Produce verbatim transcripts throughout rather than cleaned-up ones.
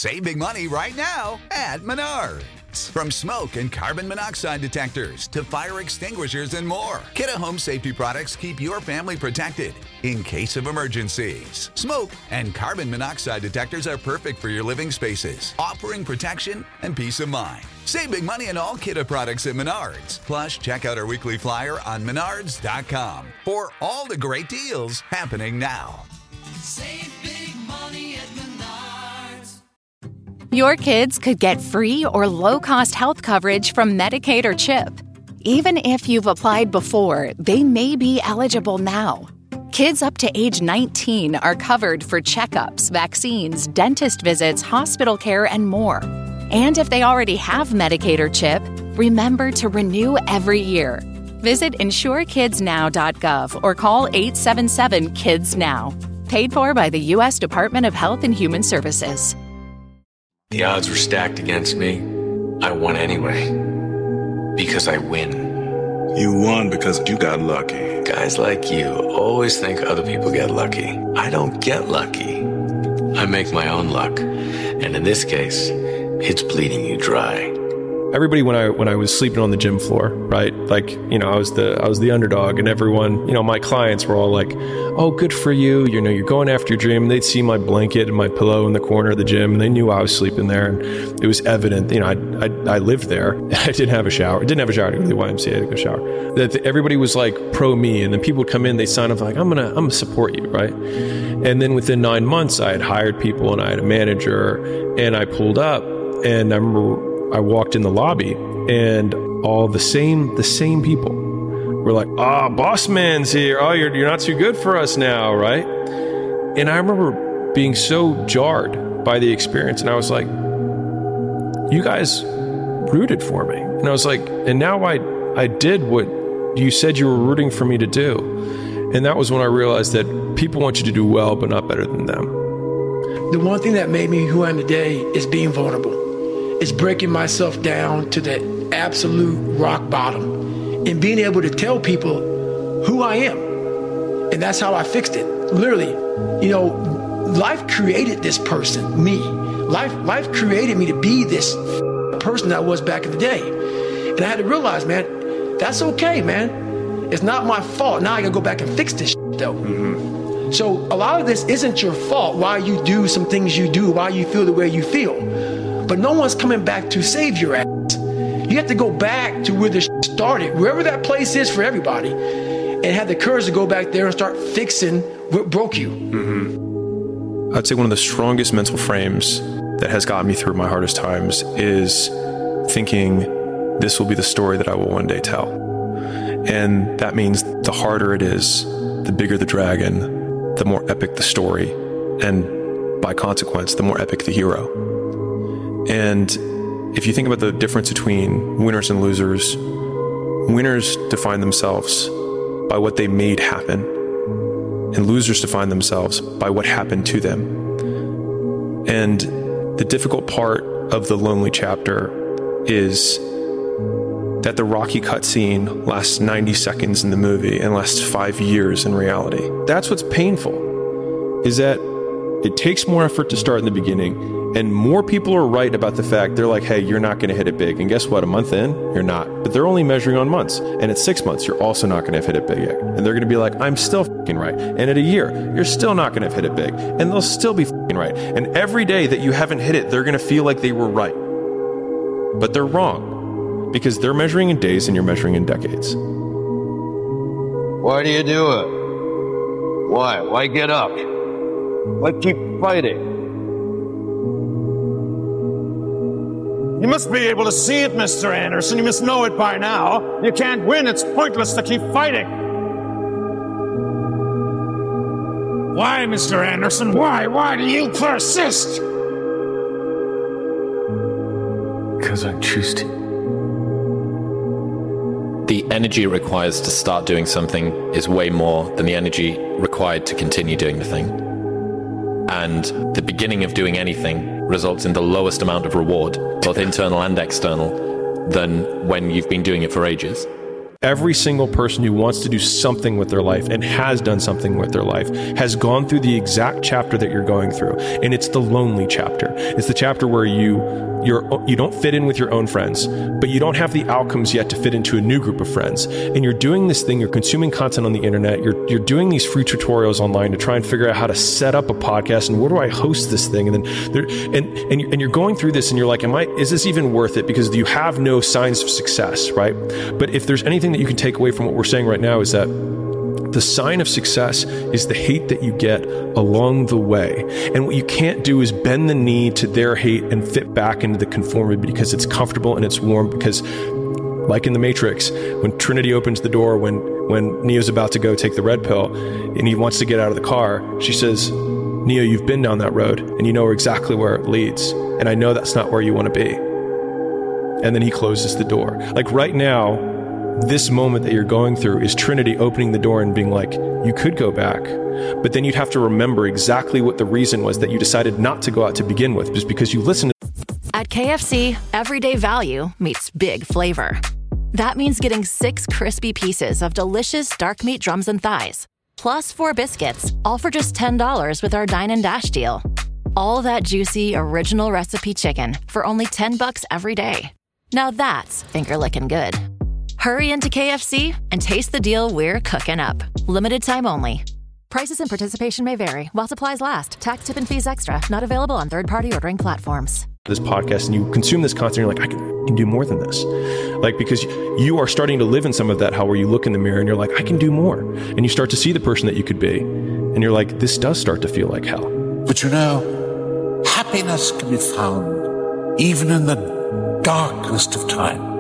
Save big money right now at Menards. From smoke and carbon monoxide detectors to fire extinguishers and more, Kidde Home Safety products keep your family protected in case of emergencies. Smoke and carbon monoxide detectors are perfect for your living spaces, offering protection and peace of mind. Save big money on all Kidde products at Menards. Plus, check out our weekly flyer on menards dot com for all the great deals happening now. Save big money at Menards. Your kids could get free or low-cost health coverage from Medicaid or CHIP. Even if you've applied before, they may be eligible now. Kids up to age nineteen are covered for checkups, vaccines, dentist visits, hospital care, and more. And if they already have Medicaid or CHIP, remember to renew every year. Visit insure kids now dot gov or call eight seven seven kids now. Paid for by the U S Department of Health and Human Services. The odds were stacked against me. I won anyway. Because I win. You won because you got lucky. Guys like you always think other people get lucky. I don't get lucky. I make my own luck. And in this case, it's bleeding you dry. Everybody, when I when I was sleeping on the gym floor, right? Like, you know, I was the I was the underdog, and everyone, you know, my clients were all like, "Oh, good for you! You know, you're going after your dream." And they'd see my blanket and my pillow in the corner of the gym, and they knew I was sleeping there, and it was evident. You know, I I, I lived there. I didn't have a shower. I didn't have a shower to go to the Y M C A to go shower. That everybody was like pro me, and then people would come in, they sign up like, "I'm gonna I'm gonna support you," right? And then within nine months, I had hired people, and I had a manager, and I pulled up, and I remember. I walked in the lobby, and all the same the same people were like, "Oh, boss man's here. Oh, you're you're not too good for us now, right?" And I remember being so jarred by the experience, and I was like, "You guys rooted for me," and I was like, "And now I I did what you said you were rooting for me to do," and that was when I realized that people want you to do well, but not better than them. The one thing that made me who I am today is being vulnerable. It's breaking myself down to the absolute rock bottom and being able to tell people who I am. And that's how I fixed it. Literally, you know, life created this person, me. Life, life created me to be this person I was back in the day. And I had to realize, man, that's okay, man. It's not my fault. Now I gotta go back and fix this shit, though. Mm-hmm. So a lot of this isn't your fault, why you do some things you do, why you feel the way you feel. But no one's coming back to save your ass. You have to go back to where the shit started, wherever that place is for everybody, and have the courage to go back there and start fixing what broke you. Mm-hmm. I'd say one of the strongest mental frames that has gotten me through my hardest times is thinking this will be the story that I will one day tell. And that means the harder it is, the bigger the dragon, the more epic the story, and by consequence, the more epic the hero. And if you think about the difference between winners and losers, winners define themselves by what they made happen, and losers define themselves by what happened to them. And the difficult part of the lonely chapter is that the Rocky cutscene lasts ninety seconds in the movie and lasts five years in reality. That's what's painful, is that it takes more effort to start in the beginning. And more people are right about the fact, they're like, hey, you're not going to hit it big. And guess what? A month in, you're not. But they're only measuring on months. And at six months, you're also not going to have hit it big yet. And they're going to be like, I'm still f***ing right. And at a year, you're still not going to have hit it big. And they'll still be f***ing right. And every day that you haven't hit it, they're going to feel like they were right. But they're wrong. Because they're measuring in days and you're measuring in decades. Why do you do it? Why? Why get up? Why keep fighting? You must be able to see it, Mister Anderson. You must know it by now. You can't win. It's pointless to keep fighting. Why, Mister Anderson? Why? Why do you persist? Because I choose to. The energy it requires to start doing something is way more than the energy required to continue doing the thing. And the beginning of doing anything results in the lowest amount of reward, both internal and external, than when you've been doing it for ages. Every single person who wants to do something with their life and has done something with their life has gone through the exact chapter that you're going through. And it's the lonely chapter. It's the chapter where you you're, you don't fit in with your own friends, but you don't have the outcomes yet to fit into a new group of friends. And you're doing this thing, you're consuming content on the internet, you're you're doing these free tutorials online to try and figure out how to set up a podcast and where do I host this thing? And then there, and, and, and you're going through this and you're like, am I, is this even worth it? Because you have no signs of success, right? But if there's anything that you can take away from what we're saying right now is that the sign of success is the hate that you get along the way. And what you can't do is bend the knee to their hate and fit back into the conformity because it's comfortable and it's warm. Because like in the Matrix, when Trinity opens the door, when, when Neo's about to go take the red pill and he wants to get out of the car, she says, Neo, you've been down that road and you know exactly where it leads. And I know that's not where you want to be. And then he closes the door. Like right now, this moment that you're going through is Trinity opening the door and being like, you could go back, but then you'd have to remember exactly what the reason was that you decided not to go out to begin with, just because you listened to. At K F C, everyday value meets big flavor. That means getting six crispy pieces of delicious dark meat drums and thighs, plus four biscuits, all for just ten dollars with our Dine and Dash deal. All that juicy, original recipe chicken for only ten bucks every day. Now that's finger-licking good. Hurry into K F C and taste the deal we're cooking up. Limited time only. Prices and participation may vary while supplies last. Tax, tip, and fees extra. Not available on third-party ordering platforms. This podcast and you consume this content, you're like, I can, I can do more than this. Like, because you are starting to live in some of that hell where you look in the mirror and you're like, I can do more. And you start to see the person that you could be. And you're like, this does start to feel like hell. But you know, happiness can be found even in the darkest of times.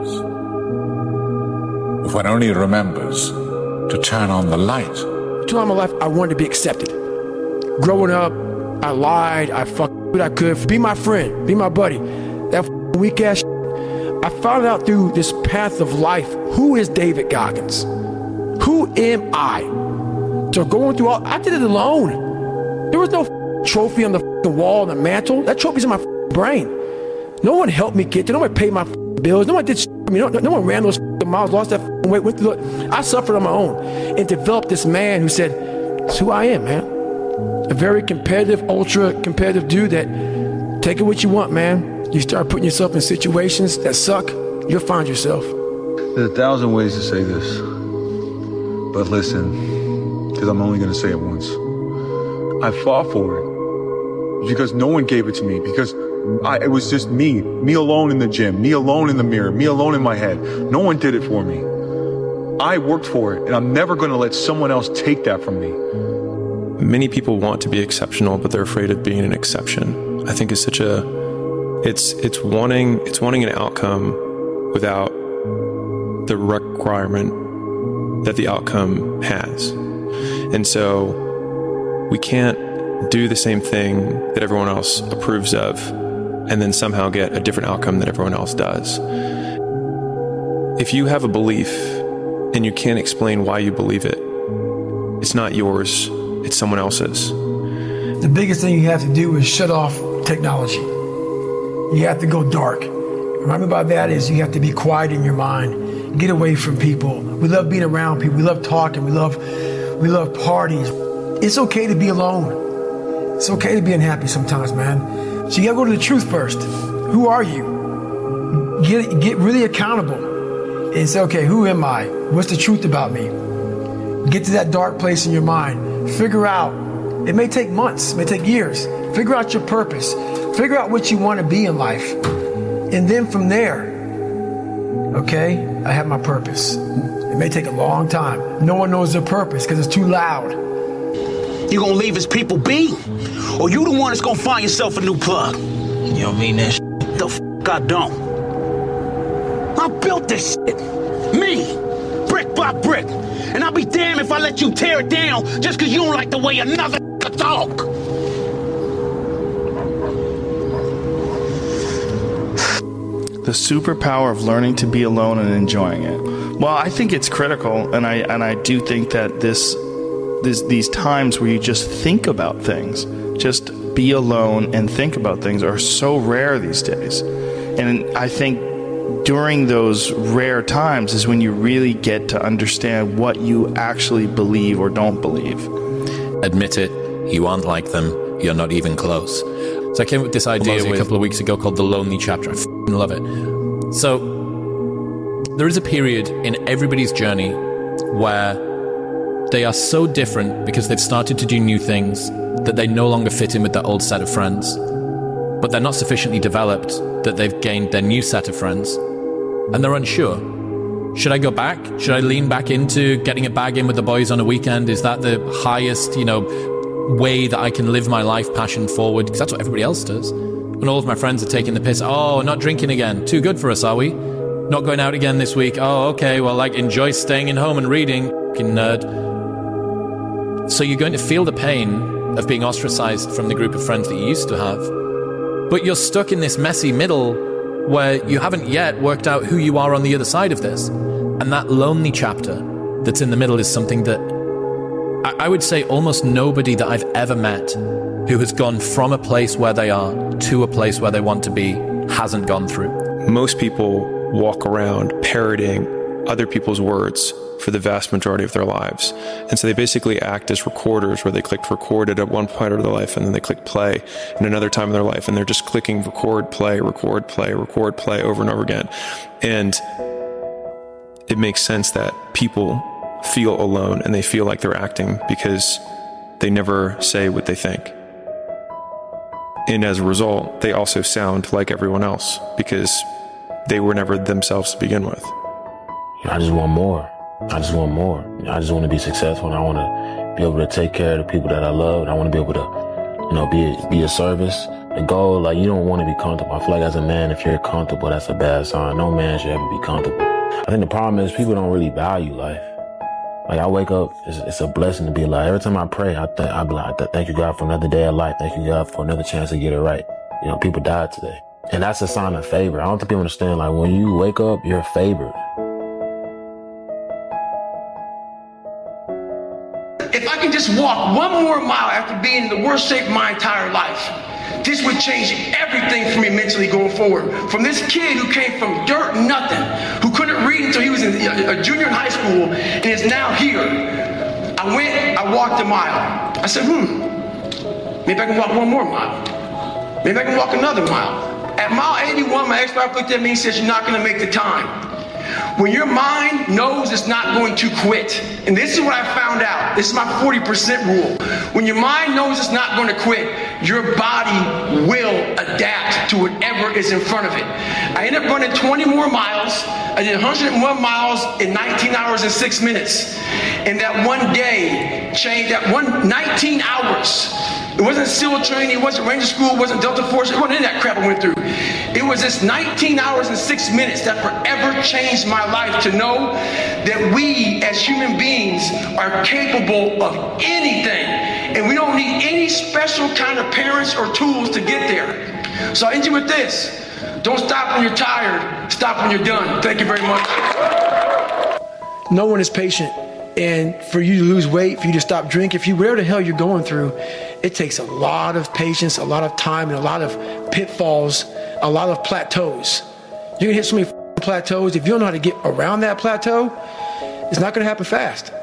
If one only remembers to turn on the light. Throughout my life, I wanted to be accepted. Growing up, I lied, I fucked what I could. Be my friend, be my buddy. That weak ass shit. I found out through this path of life, who is David Goggins? Who am I? So going through all, I did it alone. There was no trophy on the wall, on the mantle. That trophy's in my brain. No one helped me get there. No one paid my bills. No one did shit for me. No, no one ran those miles, lost that weight. Went through it. I suffered on my own and developed this man who said, it's who I am, man. A very competitive, ultra competitive dude that take it what you want, man. You start putting yourself in situations that suck, you'll find yourself. There's a thousand ways to say this, but listen, because I'm only going to say it once. I fought for it because no one gave it to me, because I, it was just me, me alone in the gym, me alone in the mirror, me alone in my head. No one did it for me. I worked for it, and I'm never going to let someone else take that from me. Many people want to be exceptional, but they're afraid of being an exception. I think it's such a, it's it's wanting it's wanting an outcome without the requirement that the outcome has. And so we can't do the same thing that everyone else approves of and then somehow get a different outcome that everyone else does. If you have a belief and you can't explain why you believe it, it's not yours, it's someone else's. The biggest thing you have to do is shut off technology. You have to go dark. What I mean by that is you have to be quiet in your mind. Get away from people. We love being around people. We love talking. We love, we love parties. It's okay to be alone. It's okay to be unhappy sometimes, man. So you gotta go to the truth first. Who are you? Get, get really accountable and say, okay, who am I? What's the truth about me? Get to that dark place in your mind. Figure out, it may take months, it may take years. Figure out your purpose. Figure out what you want to be in life. And then from there, okay, I have my purpose. It may take a long time. No one knows their purpose because it's too loud. You gonna leave his people be? Or you the one that's gonna find yourself a new plug? You don't mean that shit? The f*** I don't. I built this shit. Me. Brick by brick. And I'll be damned if I let you tear it down just because you don't like the way another talk. The superpower of learning to be alone and enjoying it. Well, I think it's critical, and I and I do think that this, this these times where you just think about things, just be alone and think about things, are so rare these days. And I think during those rare times is when you really get to understand what you actually believe or don't believe. Admit it, you aren't like them, you're not even close. So I came up with this idea a couple of weeks ago called the Lonely Chapter. I f***ing love it. So there is a period in everybody's journey where they are so different because they've started to do new things that they no longer fit in with their old set of friends. But they're not sufficiently developed that they've gained their new set of friends. And they're unsure. Should I go back? Should I lean back into getting a bag in with the boys on a weekend? Is that the highest, you know, way that I can live my life passion forward? Because that's what everybody else does. When all of my friends are taking the piss, oh, not drinking again. Too good for us, are we? Not going out again this week. Oh, okay, well, like, enjoy staying in home and reading. Fucking nerd. So you're going to feel the pain of being ostracized from the group of friends that you used to have. But you're stuck in this messy middle where you haven't yet worked out who you are on the other side of this. And that lonely chapter that's in the middle is something that I, I would say almost nobody that I've ever met who has gone from a place where they are to a place where they want to be hasn't gone through. Most people walk around parroting other people's words for the vast majority of their lives. And so they basically act as recorders where they clicked record at one point of their life and then they click play in another time in their life. And they're just clicking record, play, record, play, record, play over and over again. And it makes sense that people feel alone and they feel like they're acting because they never say what they think. And as a result, they also sound like everyone else because they were never themselves to begin with. I just want more. I just want more. I just want to be successful, and I want to be able to take care of the people that I love, and I want to be able to, you know, be be of service. The goal, like, you don't want to be comfortable. I feel like as a man, if you're comfortable, that's a bad sign. No man should ever be comfortable. I think the problem is people don't really value life. Like, I wake up, it's, it's a blessing to be alive. Every time I pray, I th- I be like, thank you, God, for another day of life. Thank you, God, for another chance to get it right. You know, people died today. And that's a sign of favor. I don't think people understand, like, when you wake up, you're favored. If I can just walk one more mile after being in the worst shape of my entire life, this would change everything for me mentally going forward. From this kid who came from dirt, nothing, who couldn't read until he was in a junior in high school and is now here. I went, I walked a mile. I said, hmm, maybe I can walk one more mile. Maybe I can walk another mile. At mile eighty-one, my ex-wife looked at me and said, you're not gonna make the time. When your mind knows it's not going to quit, and this is what I found out, this is my forty percent rule. When your mind knows it's not going to quit, your body will adapt to whatever is in front of it. I ended up running twenty more miles. I did one hundred one miles in nineteen hours and six minutes. And that one day changed, that one nineteen hours. It wasn't SEAL training, it wasn't Ranger School, it wasn't Delta Force, it wasn't any of that crap I went through. It was this nineteen hours and six minutes that forever changed my life to know that we as human beings are capable of anything. And we don't need any special kind of parents or tools to get there. So I end you with this. Don't stop when you're tired, stop when you're done. Thank you very much. No one is patient. And for you to lose weight, for you to stop drinking, if you whatever the hell you're going through, it takes a lot of patience, a lot of time, and a lot of pitfalls, a lot of plateaus. You're gonna hit so many plateaus. If you don't know how to get around that plateau, it's not gonna happen fast.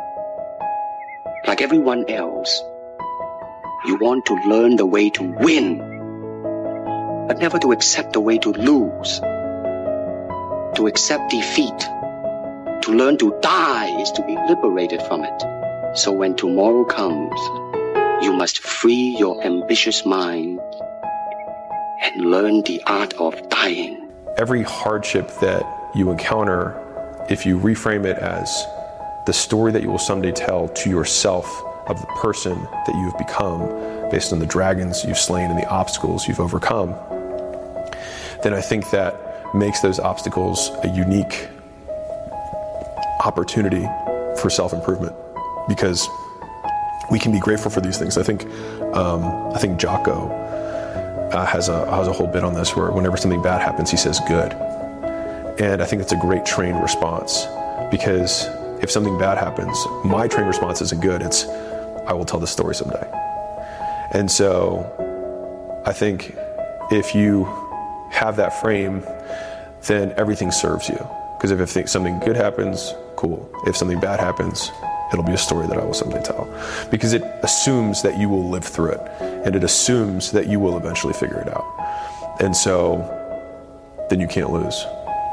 Like everyone else, you want to learn the way to win, but never to accept the way to lose, to accept defeat. To learn to die is to be liberated from it. So when tomorrow comes, you must free your ambitious mind and learn the art of dying. Every hardship that you encounter, if you reframe it as the story that you will someday tell to yourself of the person that you have become based on the dragons you've slain and the obstacles you've overcome, then I think that makes those obstacles a unique opportunity for self-improvement, because we can be grateful for these things. I think um, I think Jocko uh, has a has a whole bit on this where whenever something bad happens, he says good, and I think that's a great trained response, because if something bad happens, my trained response isn't good. It's I will tell this story someday. And so I think if you have that frame, then everything serves you. Because if, if something good happens, cool. If something bad happens, it'll be a story that I will someday tell. Because it assumes that you will live through it. And it assumes that you will eventually figure it out. And so, then you can't lose.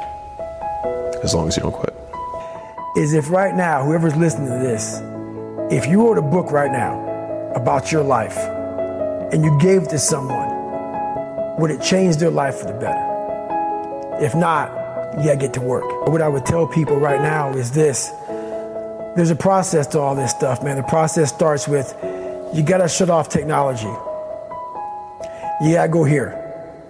As long as you don't quit. Is if right now, whoever's listening to this, if you wrote a book right now about your life and you gave it to someone, would it change their life for the better? If not, you gotta get to work. What I would tell people right now is this. There's a process to all this stuff, man. The process starts with, you gotta shut off technology. You gotta go here.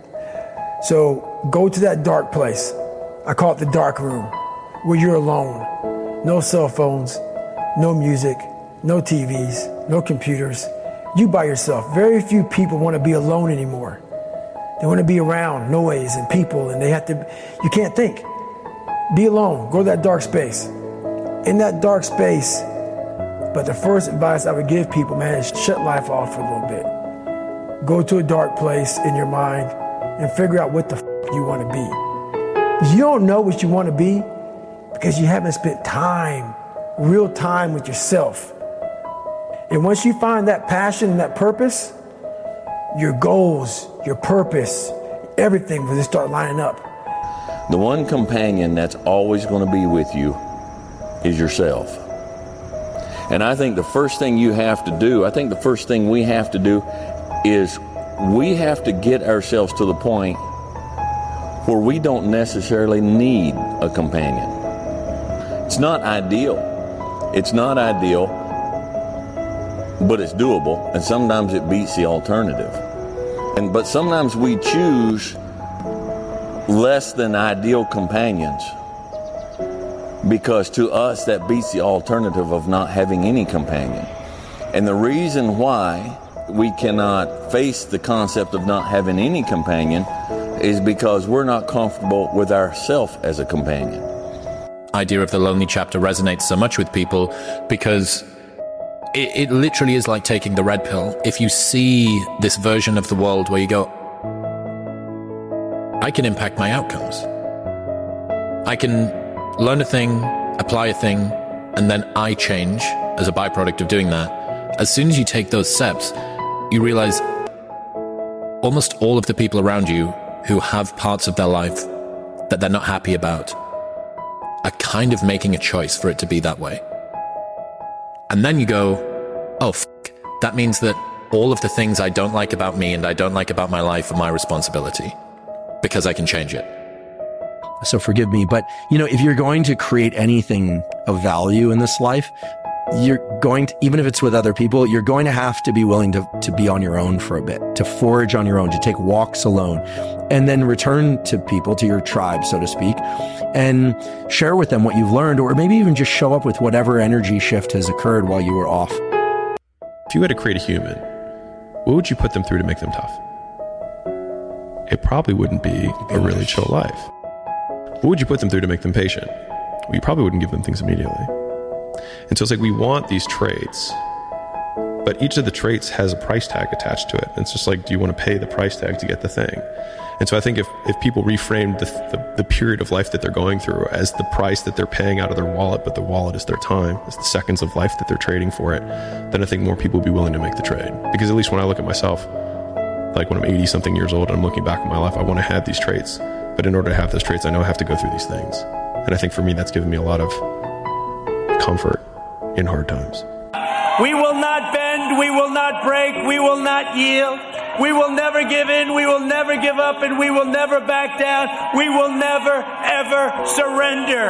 So go to that dark place. I call it the dark room, where you're alone. No cell phones, no music, no T Vs, no computers. You by yourself. Very few people want to be alone anymore. They want to be around noise and people, and they have to, you can't think. Be alone. Go to that dark space. In that dark space, but the first advice I would give people, man, is shut life off for a little bit. Go to a dark place in your mind and figure out what the f*** you want to be. You don't know what you want to be because you haven't spent time, real time with yourself. And once you find that passion and that purpose, your goals, your purpose, everything will just start lining up. The one companion that's always going to be with you is yourself. And I think the first thing you have to do, I think the first thing we have to do is we have to get ourselves to the point where we don't necessarily need a companion. It's not ideal. It's not ideal, but it's doable, and sometimes it beats the alternative. And but sometimes we choose less than ideal companions because to us that beats the alternative of not having any companion. And the reason why we cannot face the concept of not having any companion is because we're not comfortable with ourselves as a companion. Idea of the lonely chapter resonates so much with people because it, it literally is like taking the red pill. If you see this version of the world where you go, I can impact my outcomes. I can learn a thing, apply a thing, and then I change as a byproduct of doing that. As soon as you take those steps, you realize almost all of the people around you who have parts of their life that they're not happy about are kind of making a choice for it to be that way. And then you go, oh, f***, that means that all of the things I don't like about me and I don't like about my life are my responsibility because I can change it. So forgive me, but you know, if you're going to create anything of value in this life, you're going to, even if it's with other people, you're going to have to be willing to, to be on your own for a bit, to forage on your own, to take walks alone, and then return to people, to your tribe, so to speak, and share with them what you've learned, or maybe even just show up with whatever energy shift has occurred while you were off. If you had to create a human, what would you put them through to make them tough? It probably wouldn't be a really chill life. What would you put them through to make them patient? Well, you probably wouldn't give them things immediately. And so it's like we want these traits, but each of the traits has a price tag attached to it. And it's just like, do you want to pay the price tag to get the thing? And so I think if, if people reframed the, the, the period of life that they're going through as the price that they're paying out of their wallet, but the wallet is their time, it's the seconds of life that they're trading for it, then I think more people would be willing to make the trade. Because at least when I look at myself, like when I'm eighty something years old and I'm looking back at my life, I want to have these traits. But in order to have those traits, I know I have to go through these things. And I think for me, that's given me a lot of comfort in hard times. We will not bend, we will not break, we will not yield. We will never give in, we will never give up, and we will never back down. We will never, ever surrender.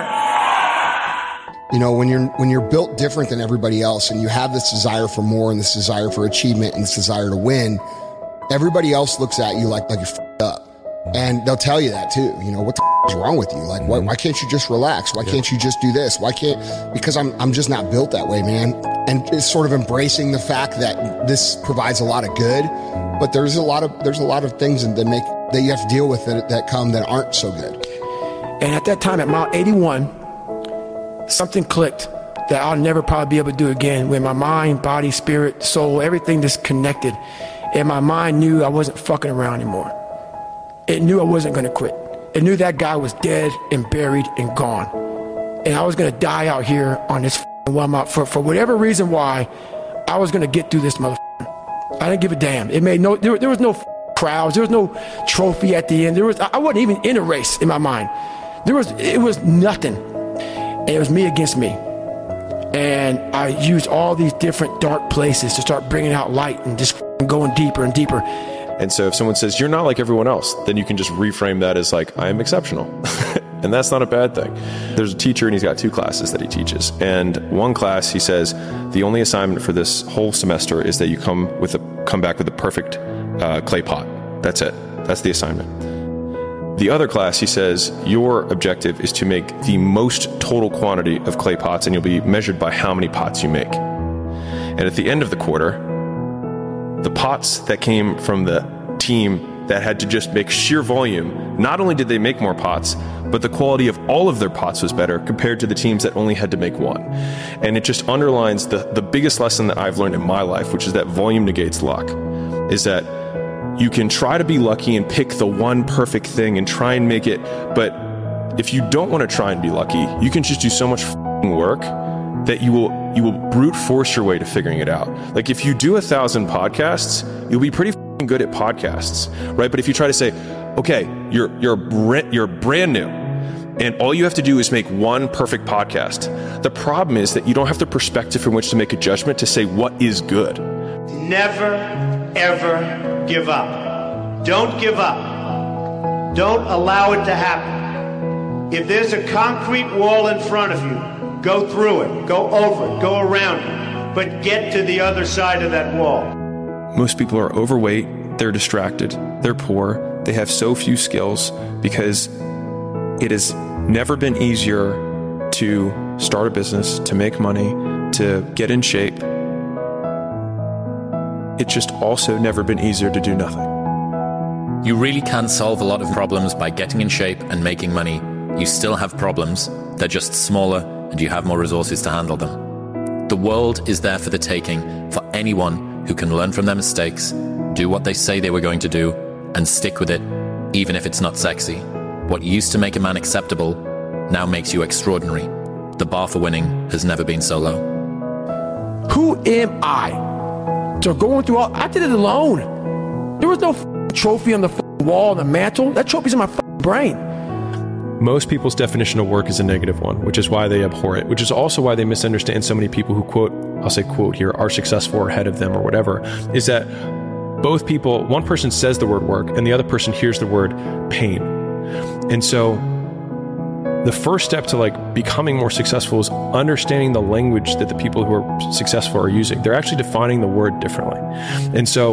You know, when you're when you're built different than everybody else and you have this desire for more and this desire for achievement and this desire to win, everybody else looks at you like, like you're f***ed up. And they'll tell you that too. You know, what the f- is wrong with you? Like, why, why can't you just relax? Why can't you just do this? Why can't, because I'm, I'm just not built that way, man. And it's sort of embracing the fact that this provides a lot of good, but there's a lot of, there's a lot of things that make, that you have to deal with that, that come that aren't so good. And at that time, at mile eighty-one, something clicked that I'll never probably be able to do again, when my mind, body, spirit, soul, everything just connected. And my mind knew I wasn't fucking around anymore. It knew I wasn't going to quit. and knew that guy was dead and buried and gone. And I was going to die out here on this while I'm for, for whatever reason why, I was going to get through this motherfucker. I didn't give a damn. It made no, there, there was no crowds. There was no trophy at the end. There was, I wasn't even in a race in my mind. There was, it was nothing. And it was me against me. And I used all these different dark places to start bringing out light and just going deeper and deeper. And so if someone says, you're not like everyone else, then you can just reframe that as like, I am exceptional. And that's not a bad thing. There's a teacher and he's got two classes that he teaches. And one class, he says, the only assignment for this whole semester is that you come with a, come back with a perfect uh, clay pot. That's it. That's the assignment. The other class, he says, your objective is to make the most total quantity of clay pots, and you'll be measured by how many pots you make. And at the end of the quarter, the pots that came from the team that had to just make sheer volume, not only did they make more pots, but the quality of all of their pots was better compared to the teams that only had to make one. And it just underlines the, the biggest lesson that I've learned in my life, which is that volume negates luck, is that you can try to be lucky and pick the one perfect thing and try and make it, but if you don't want to try and be lucky, you can just do so much f***ing work that you will you will brute force your way to figuring it out. Like if you do a thousand podcasts, you'll be pretty f***ing good at podcasts, right? But if you try to say, okay, you're you're you're brand new, and all you have to do is make one perfect podcast. The problem is that you don't have the perspective from which to make a judgment to say what is good. Never, ever give up. Don't give up. Don't allow it to happen. If there's a concrete wall in front of you, go through it, go over it, go around it, but get to the other side of that wall. Most people are overweight, they're distracted, they're poor, they have so few skills because it has never been easier to start a business, to make money, to get in shape. It's just also never been easier to do nothing. You really can solve a lot of problems by getting in shape and making money. You still have problems, they're just smaller, and you have more resources to handle them. The world is there for the taking for anyone who can learn from their mistakes, do what they say they were going to do, and stick with it, even if it's not sexy. What used to make a man acceptable now makes you extraordinary. The bar for winning has never been so low. Who am I? So going through all, I did it alone. There was no f- trophy on the f- wall, on the mantle. That trophy's in my f- brain. Most people's definition of work is a negative one, which is why they abhor it, which is also why they misunderstand so many people who quote, I'll say quote here, are successful or ahead of them or whatever, is that both people, one person says the word work and the other person hears the word pain. And so the first step to like becoming more successful is understanding the language that the people who are successful are using. They're actually defining the word differently. And so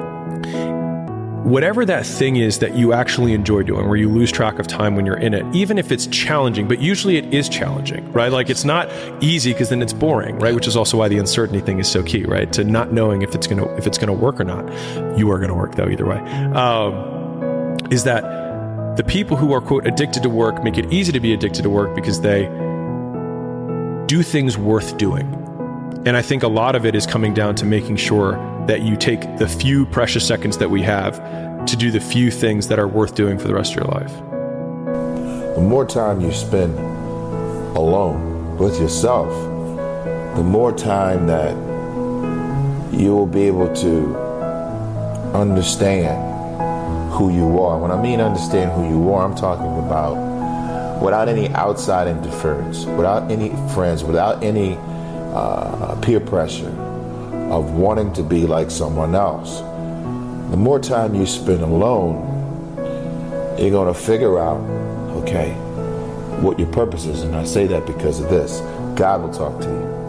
whatever that thing is that you actually enjoy doing, where you lose track of time when you're in it, even if it's challenging, but usually it is challenging, right? Like it's not easy because then it's boring, right? Which is also why the uncertainty thing is so key, right? To not knowing if it's going to, if it's going to work or not. You are going to work though, either way. Um, is that the people who are, quote, addicted to work make it easy to be addicted to work because they do things worth doing. And I think a lot of it is coming down to making sure that you take the few precious seconds that we have to do the few things that are worth doing for the rest of your life. The more time you spend alone with yourself, the more time that you will be able to understand who you are. When I mean understand who you are, I'm talking about without any outside interference, without any friends, without any uh, peer pressure of wanting to be like someone else. The more time you spend alone, you're going to figure out, okay, what your purpose is. And I say that because of this. God will talk to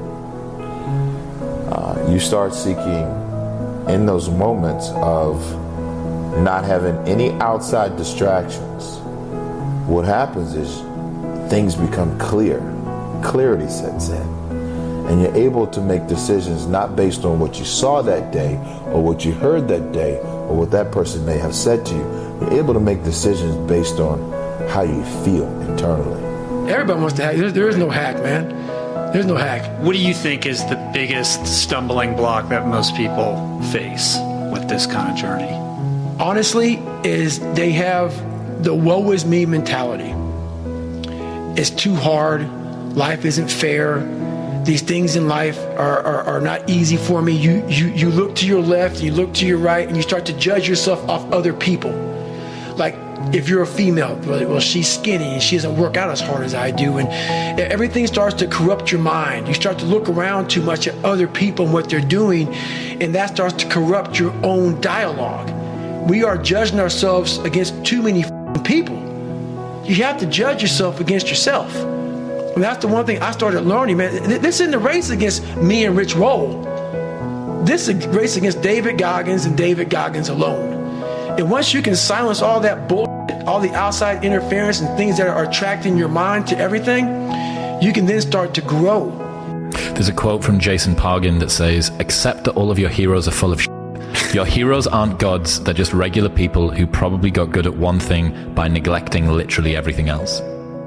you. Uh, you start seeking in those moments of not having any outside distractions. What happens is things become clear. Clarity sets in. And you're able to make decisions not based on what you saw that day or what you heard that day or what that person may have said to you. You're able to make decisions based on how you feel internally. Everybody wants to hack. There, there is no hack, man. There's no hack. What do you think is the biggest stumbling block that most people face with this kind of journey? Honestly, is they have the woe is me mentality. It's too hard. Life isn't fair. These things in life are, are, are not easy for me. You, you, you look to your left, you look to your right, and you start to judge yourself off other people. Like, if you're a female, well, she's skinny and she doesn't work out as hard as I do. And everything starts to corrupt your mind. You start to look around too much at other people and what they're doing, and that starts to corrupt your own dialogue. We are judging ourselves against too many people. You have to judge yourself against yourself. And that's the one thing I started learning, man. This isn't a race against me and Rich Roll. This is a race against David Goggins and David Goggins alone. And once you can silence all that bullshit, all the outside interference and things that are attracting your mind to everything, you can then start to grow. There's a quote from Jason Pargin that says, "Accept that all of your heroes are full of shit. Your heroes aren't gods, they're just regular people who probably got good at one thing by neglecting literally everything else."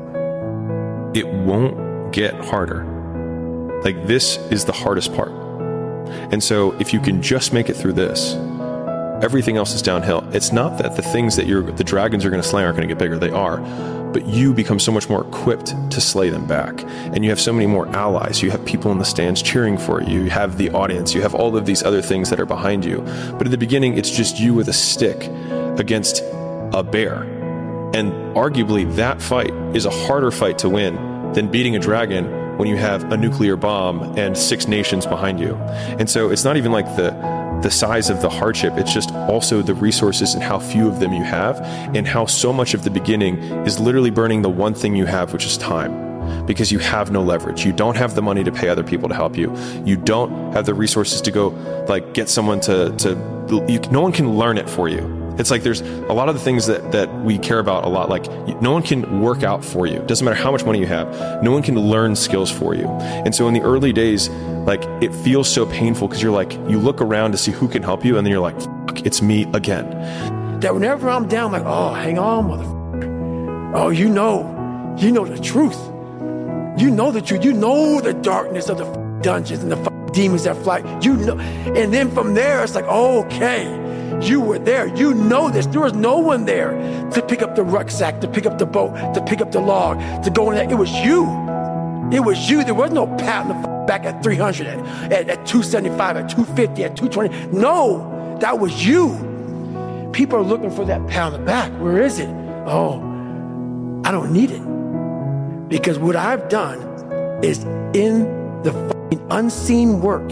It won't get harder. Like, this is the hardest part. And so if you can just make it through this, everything else is downhill. It's not that the things that you're, the dragons are going to slay aren't going to get bigger. They are. But you become so much more equipped to slay them back. And you have so many more allies. You have people in the stands cheering for you. You have the audience. You have all of these other things that are behind you. But at the beginning, it's just you with a stick against a bear. And arguably, that fight is a harder fight to win than beating a dragon when you have a nuclear bomb and six nations behind you. And so it's not even like the the size of the hardship, it's just also the resources and how few of them you have, and how so much of the beginning is literally burning the one thing you have, which is time. Because you have no leverage. You don't have the money to pay other people to help you. You don't have the resources to go like get someone to, to you, no one can learn it for you. It's like there's a lot of the things that, that we care about a lot. Like, no one can work out for you. It doesn't matter how much money you have. No one can learn skills for you. And so in the early days, like, it feels so painful because you're like, you look around to see who can help you, and then you're like, fuck, it's me again. That whenever I'm down, I'm like, oh, hang on, motherfucker. Oh, you know, you know the truth. You know the truth. You know the darkness of the dungeons and the demons that fly. You know. And then from there, it's like, okay. You were there. You know this. There was no one there to pick up the rucksack, to pick up the boat, to pick up the log, to go in there. It was you. It was you. There was no pat in the back at three hundred, at, at, at two seventy-five, at two fifty, at two twenty. No, that was you. People are looking for that pat on the back. Where is it? Oh, I don't need it. Because what I've done is in the fucking unseen work.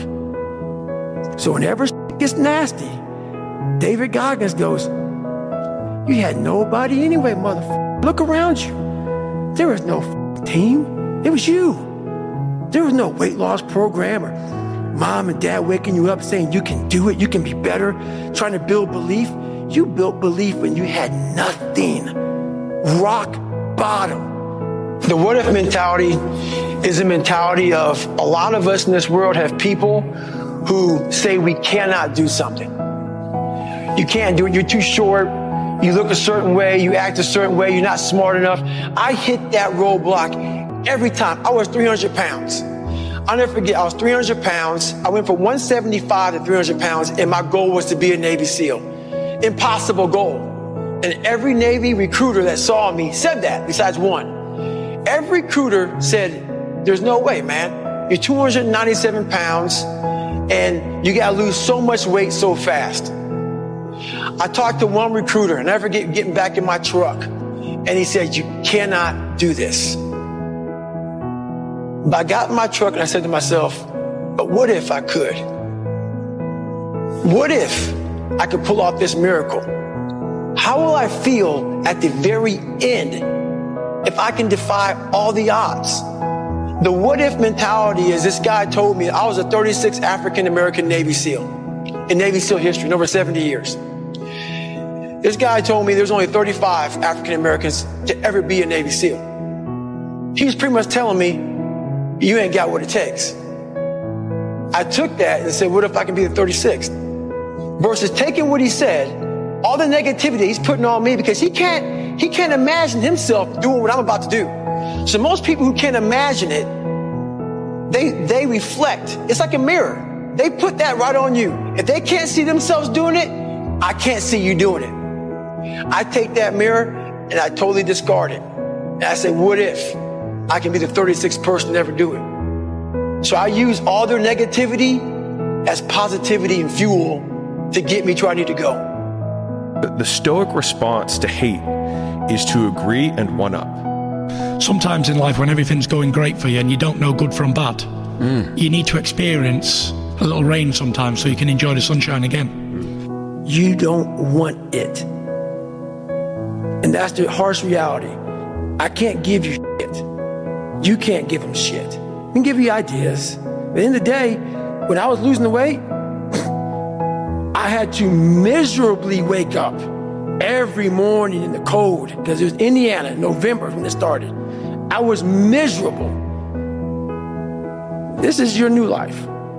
So whenever it gets nasty, David Goggins goes, you had nobody anyway, motherfucker. Look around you. There was no team. It was you. There was no weight loss program or mom and dad waking you up saying you can do it, you can be better, trying to build belief. You built belief when you had nothing. Rock bottom. The what if mentality is a mentality of a lot of us in this world have people who say we cannot do something. You can't do it. You're too short. You look a certain way. You act a certain way. You're not smart enough. I hit that roadblock every time. I was three hundred pounds. I'll never forget. I was three hundred pounds. I went from one seventy-five to three hundred pounds, and my goal was to be a Navy SEAL. Impossible goal. And every Navy recruiter that saw me said that, besides one. Every recruiter said, there's no way, man. You're two hundred ninety-seven pounds, and you got to lose so much weight so fast. I talked to one recruiter, and I never get getting back in my truck, and he said, you cannot do this. But I got in my truck and I said to myself, but what if I could? What if I could pull off this miracle? How will I feel at the very end if I can defy all the odds? The what if mentality is, this guy told me I was a thirty-sixth African American Navy SEAL in Navy SEAL history in over seventy years. This guy told me there's only thirty-five African Americans to ever be a Navy SEAL. He was pretty much telling me, you ain't got what it takes. I took that and said, what if I can be the thirty-sixth? Versus taking what he said, all the negativity he's putting on me, because he can't, he can't imagine himself doing what I'm about to do. So most people who can't imagine it, they, they reflect. It's like a mirror. They put that right on you. If they can't see themselves doing it, I can't see you doing it. I take that mirror and I totally discard it. And I say, what if I can be the thirty-sixth person to ever do it? So I use all their negativity as positivity and fuel to get me to where I need to go. The, the stoic response to hate is to agree and one up. Sometimes in life when everything's going great for you and you don't know good from bad, mm. you need to experience a little rain sometimes so you can enjoy the sunshine again. You don't want it. And that's the harsh reality. I can't give you shit. You can't give them shit. I can give you ideas. But at the end of the day, when I was losing the weight, I had to miserably wake up every morning in the cold, because it was Indiana, November when it started. I was miserable. This is your new life.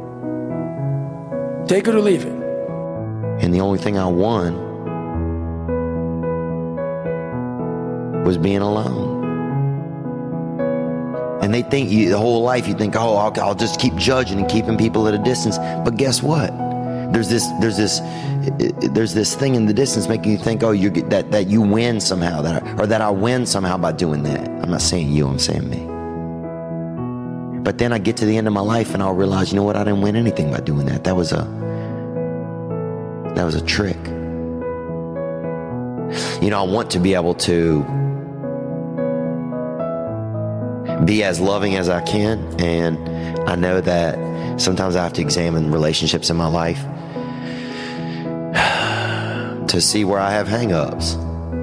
Take it or leave it. And the only thing I won was being alone. And they think you, the whole life you think, oh, I'll, I'll just keep judging and keeping people at a distance. But guess what? There's this, there's this, there's this thing in the distance making you think, oh, you get that that you win somehow, that I, or that I win somehow by doing that. I'm not saying you, I'm saying me. But then I get to the end of my life and I'll realize, you know what? I didn't win anything by doing that. That was a, that was a trick. You know, I want to be able to be as loving as I can, and I know that sometimes I have to examine relationships in my life to see where I have hang-ups.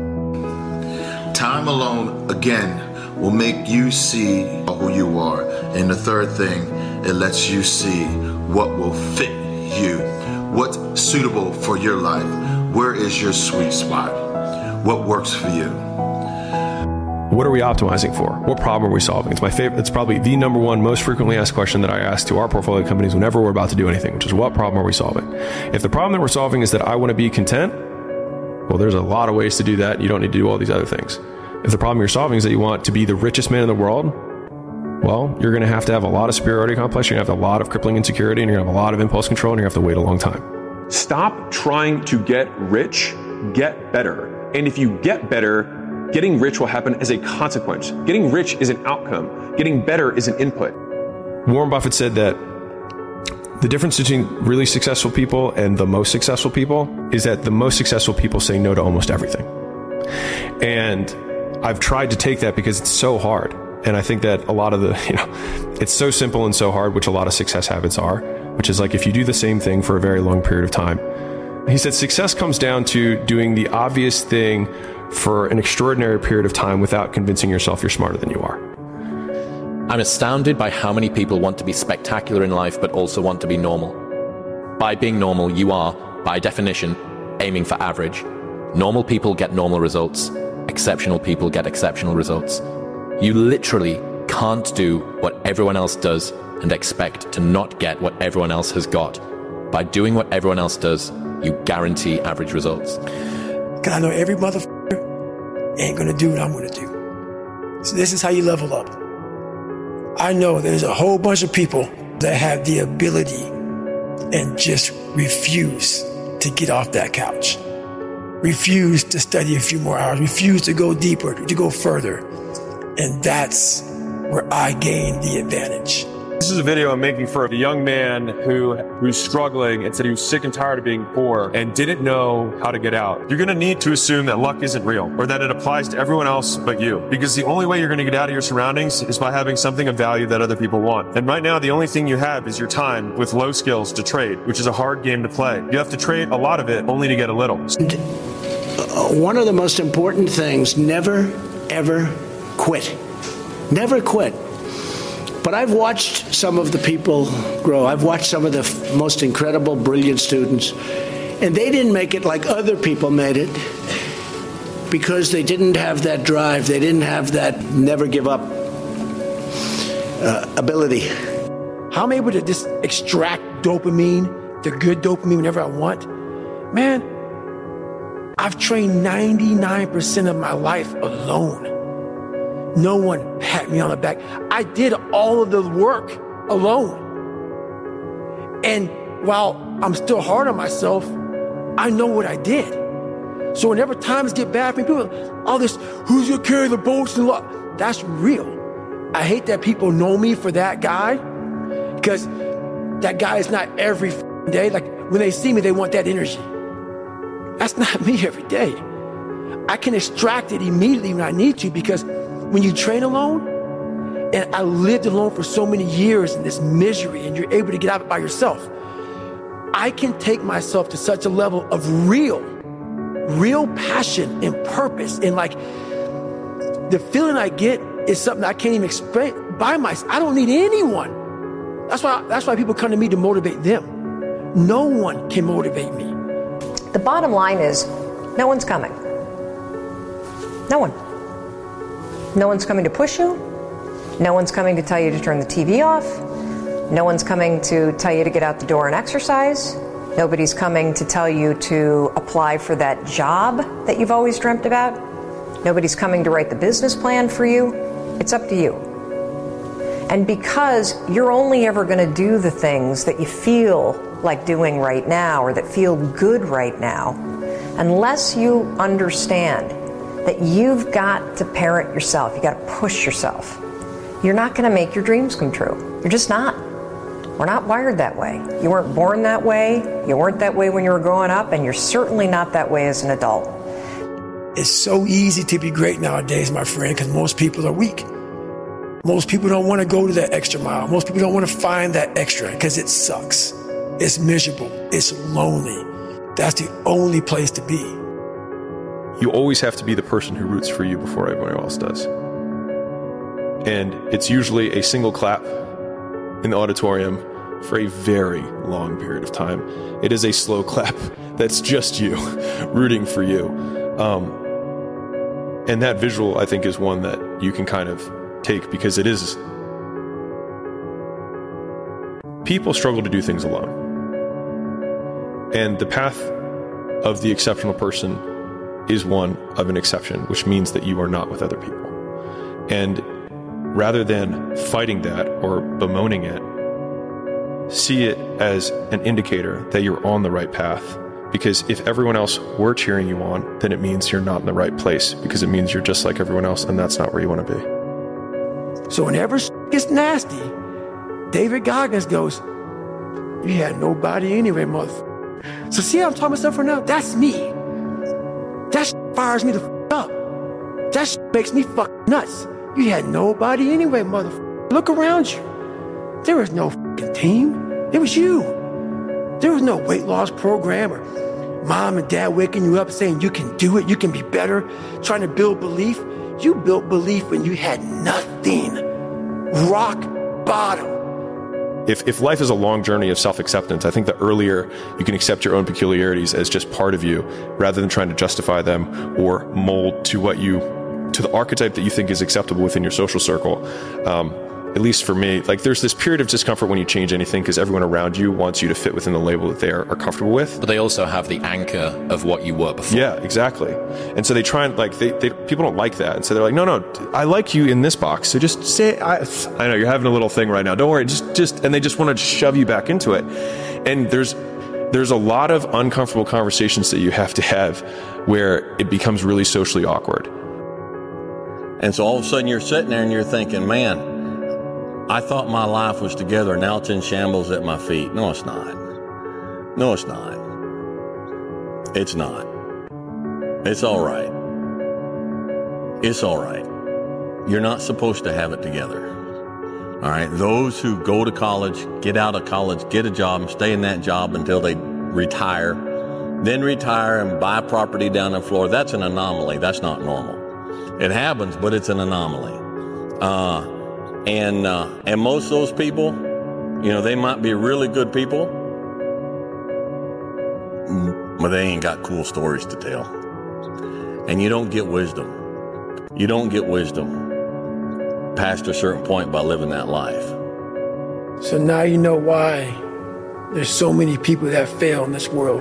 Time alone, again, will make you see who you are. And the third thing, it lets you see what will fit you, what's suitable for your life. Where is your sweet spot? What works for you? What are we optimizing for? What problem are we solving? It's my favorite. It's probably the number one most frequently asked question that I ask to our portfolio companies whenever we're about to do anything, which is, what problem are we solving? If the problem that we're solving is that I want to be content, well, there's a lot of ways to do that. You don't need to do all these other things. If the problem you're solving is that you want to be the richest man in the world, well, you're going to have to have a lot of superiority complex. You're going to have a lot of crippling insecurity, and you're going to have a lot of impulse control, and you're going to have to wait a long time. Stop trying to get rich, get better. And if you get better, getting rich will happen as a consequence. Getting rich is an outcome. Getting better is an input. Warren Buffett said that the difference between really successful people and the most successful people is that the most successful people say no to almost everything. And I've tried to take that because it's so hard. And I think that a lot of the, you know, it's so simple and so hard, which a lot of success habits are, which is like if you do the same thing for a very long period of time. He said success comes down to doing the obvious thing for an extraordinary period of time without convincing yourself you're smarter than you are. I'm astounded by how many people want to be spectacular in life but also want to be normal. By being normal, you are, by definition, aiming for average. Normal people get normal results. Exceptional people get exceptional results. You literally can't do what everyone else does and expect to not get what everyone else has got. By doing what everyone else does, you guarantee average results. Because I know every motherfucker ain't going to do what I'm going to do. So this is how you level up. I know there's a whole bunch of people that have the ability and just refuse to get off that couch. Refuse to study a few more hours. Refuse to go deeper, to go further. And that's where I gain the advantage. This is a video I'm making for a young man who who's struggling and said he was sick and tired of being poor and didn't know how to get out. You're going to need to assume that luck isn't real or that it applies to everyone else but you, because the only way you're going to get out of your surroundings is by having something of value that other people want. And right now, the only thing you have is your time with low skills to trade, which is a hard game to play. You have to trade a lot of it only to get a little. One of the most important things, never, ever quit. Never quit. But I've watched some of the people grow. I've watched some of the f- most incredible, brilliant students. And they didn't make it like other people made it because they didn't have that drive. They didn't have that never give up uh, ability. How I'm able to just extract dopamine, the good dopamine whenever I want. Man, I've trained ninety-nine percent of my life alone. No one pat me on the back. I did all of the work alone. And while I'm still hard on myself, I know what I did. So whenever times get bad for me, people, all this who's gonna carry the boats and lot? That's real. I hate that people know me for that guy, because that guy is not every day. Like, when they see me, they want that energy. That's not me every day. I can extract it immediately when I need to, because when you train alone, and I lived alone for so many years in this misery, and you're able to get out of it by yourself, I can take myself to such a level of real, real passion and purpose. And like, the feeling I get is something I can't even explain by myself. I don't need anyone. That's why, that's why people come to me to motivate them. No one can motivate me. The bottom line is, no one's coming. No one. No one's coming to push you. No one's coming to tell you to turn the T V off. No one's coming to tell you to get out the door and exercise. Nobody's coming to tell you to apply for that job that you've always dreamt about. Nobody's coming to write the business plan for you. It's up to you. And because you're only ever going to do the things that you feel like doing right now, or that feel good right now, unless you understand that you've got to parent yourself, you got to push yourself, you're not going to make your dreams come true. You're just not. We're not wired that way. You weren't born that way. You weren't that way when you were growing up, and you're certainly not that way as an adult. It's so easy to be great nowadays, my friend, because most people are weak. Most people don't want to go to that extra mile. Most people don't want to find that extra, because it sucks. It's miserable. It's lonely. That's the only place to be. You always have to be the person who roots for you before everyone else does. And it's usually a single clap in the auditorium for a very long period of time. It is a slow clap that's just you rooting for you. Um, and that visual, I think, is one that you can kind of take, because it is... People struggle to do things alone. And the path of the exceptional person is one of an exception, which means that you are not with other people. And rather than fighting that or bemoaning it, see it as an indicator that you're on the right path. Because if everyone else were cheering you on, then it means you're not in the right place, because it means you're just like everyone else, and that's not where you want to be. So whenever it gets nasty, David Goggins goes, "You had nobody anyway, motherfucker." So see how I'm talking myself right now? That's me. That shit fires me the f*** up. That shit makes me fuck nuts. You had nobody anyway, motherfucker. Look around you. There was no f***ing team. It was you. There was no weight loss program or mom and dad waking you up saying you can do it, you can be better, trying to build belief. You built belief when you had nothing. Rock bottom. If, if life is a long journey of self-acceptance, I think the earlier you can accept your own peculiarities as just part of you, rather than trying to justify them or mold to what you, to the archetype that you think is acceptable within your social circle. Um, at least for me, like, there's this period of discomfort when you change anything, because everyone around you wants you to fit within the label that they are, are comfortable with. But they also have the anchor of what you were before. Yeah, exactly. And so they try and, like, they, they people don't like that. And so they're like, no, no, I like you in this box. So just say, I, I know you're having a little thing right now. Don't worry. Just, just, and they just want to shove you back into it. And there's, there's a lot of uncomfortable conversations that you have to have where it becomes really socially awkward. And so all of a sudden you're sitting there and you're thinking, man, I thought my life was together, now it's in shambles at my feet. No, it's not. No, it's not. It's not. It's all right. It's all right. You're not supposed to have it together. All right? Those who go to college, get out of college, get a job, and stay in that job until they retire, then retire and buy property down in Florida, that's an anomaly. That's not normal. It happens, but it's an anomaly. Uh, And uh, and most of those people, you know, they might be really good people, but they ain't got cool stories to tell. And you don't get wisdom. You don't get wisdom past a certain point by living that life. So now you know why there's so many people that fail in this world.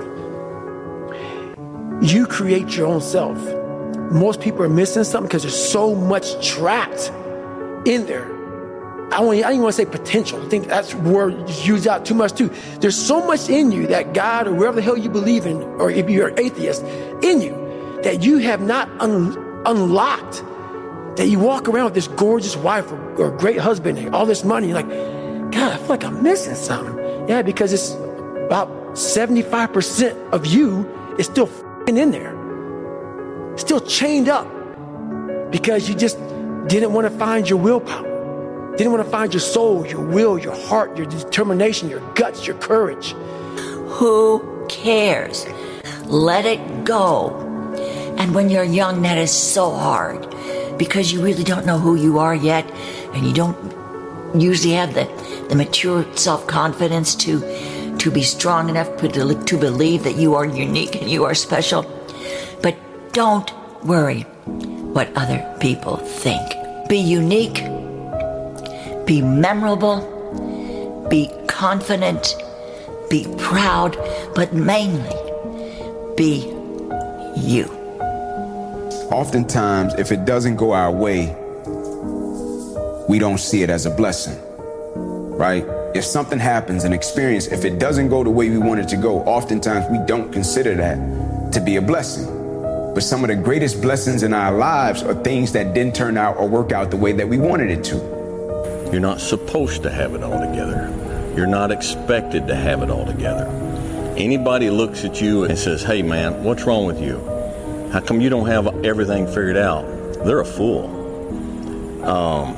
You create your own self. Most people are missing something because there's so much trapped in there. I don't, I don't even want to say potential. I think that's word used out too much too. There's so much in you that God, or wherever the hell you believe in, or if you're an atheist, in you, that you have not un- unlocked, that you walk around with this gorgeous wife or, or great husband and all this money. You're like, God, I feel like I'm missing something. Yeah, because it's about seventy-five percent of you is still f***ing in there. Still chained up because you just didn't want to find your willpower. Didn't want to find your soul, your will, your heart, your determination, your guts, your courage. Who cares? Let it go. And when you're young, that is so hard because you really don't know who you are yet, and you don't usually have the, the mature self-confidence to, to be strong enough to, to believe that you are unique and you are special. But don't worry what other people think. Be unique, be memorable, be confident, be proud, but mainly be you. Oftentimes, if it doesn't go our way, we don't see it as a blessing, right? If something happens, an experience, if it doesn't go the way we want it to go, oftentimes we don't consider that to be a blessing. But some of the greatest blessings in our lives are things that didn't turn out or work out the way that we wanted it to. You're not supposed to have it all together. You're not expected to have it all together. Anybody looks at you and says, hey man, what's wrong with you? How come you don't have everything figured out? They're a fool. Um,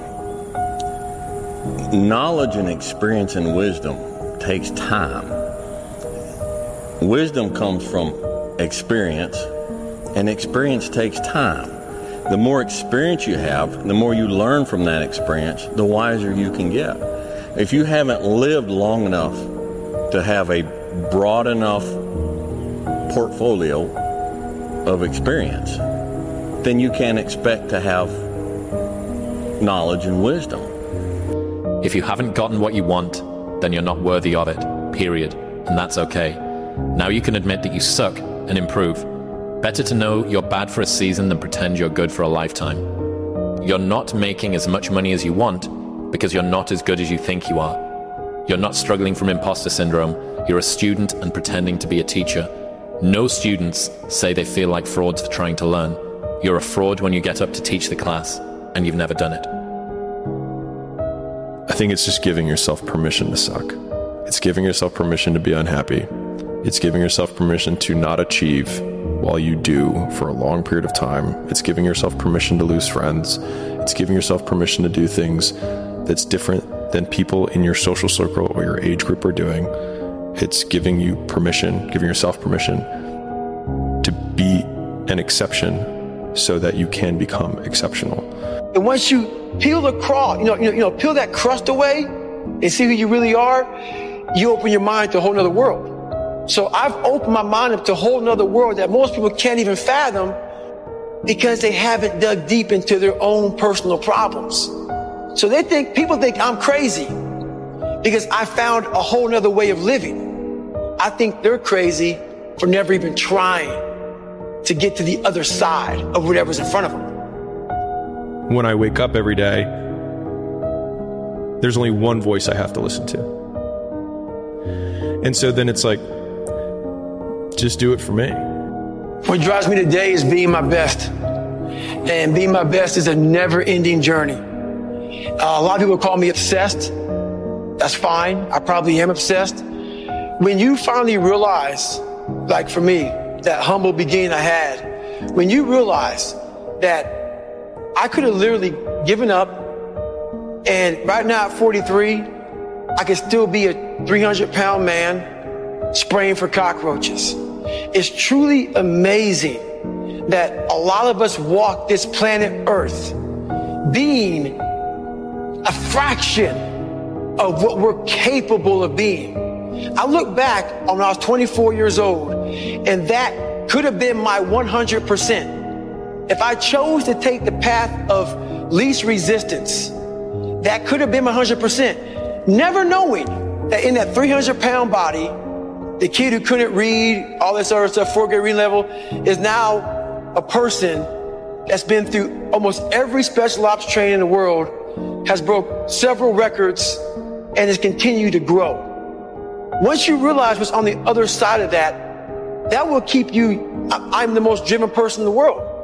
knowledge and experience and wisdom takes time. Wisdom comes from experience, and experience takes time. The more experience you have, the more you learn from that experience, the wiser you can get. If you haven't lived long enough to have a broad enough portfolio of experience, then you can't expect to have knowledge and wisdom. If you haven't gotten what you want, then you're not worthy of it, period. And that's okay. Now you can admit that you suck and improve. Better to know you're bad for a season than pretend you're good for a lifetime. You're not making as much money as you want because you're not as good as you think you are. You're not struggling from imposter syndrome. You're a student and pretending to be a teacher. No students say they feel like frauds for trying to learn. You're a fraud when you get up to teach the class, and you've never done it. I think it's just giving yourself permission to suck. It's giving yourself permission to be unhappy. It's giving yourself permission to not achieve while you do for a long period of time. It's giving yourself permission to lose friends. It's giving yourself permission to do things that's different than people in your social circle or your age group are doing. It's giving you permission, giving yourself permission to be an exception so that you can become exceptional. And once you peel the crust, you know, you know, you know, peel that crust away and see who you really are, you open your mind to a whole nother world. So I've opened my mind up to a whole nother world that most people can't even fathom because they haven't dug deep into their own personal problems. So they think, people think I'm crazy because I found a whole nother way of living. I think they're crazy for never even trying to get to the other side of whatever's in front of them. When I wake up every day, there's only one voice I have to listen to. And so then it's like, just do it for me. What drives me today is being my best. And being my best is a never-ending journey. Uh, a lot of people call me obsessed. That's fine. I probably am obsessed. When you finally realize, like for me, that humble beginning I had, when you realize that I could have literally given up, and right now at forty-three, I could still be a three hundred pound man spraying for cockroaches. It's truly amazing that a lot of us walk this planet Earth being a fraction of what we're capable of being. I look back on when I was twenty-four years old, and that could have been my one hundred percent. If I chose to take the path of least resistance, that could have been my one hundred percent. Never knowing that in that three hundred pound body, the kid who couldn't read, all this other stuff, fourth grade reading level, is now a person that's been through almost every special ops training in the world, has broke several records, and has continued to grow. Once you realize what's on the other side of that, that will keep you, I'm the most driven person in the world.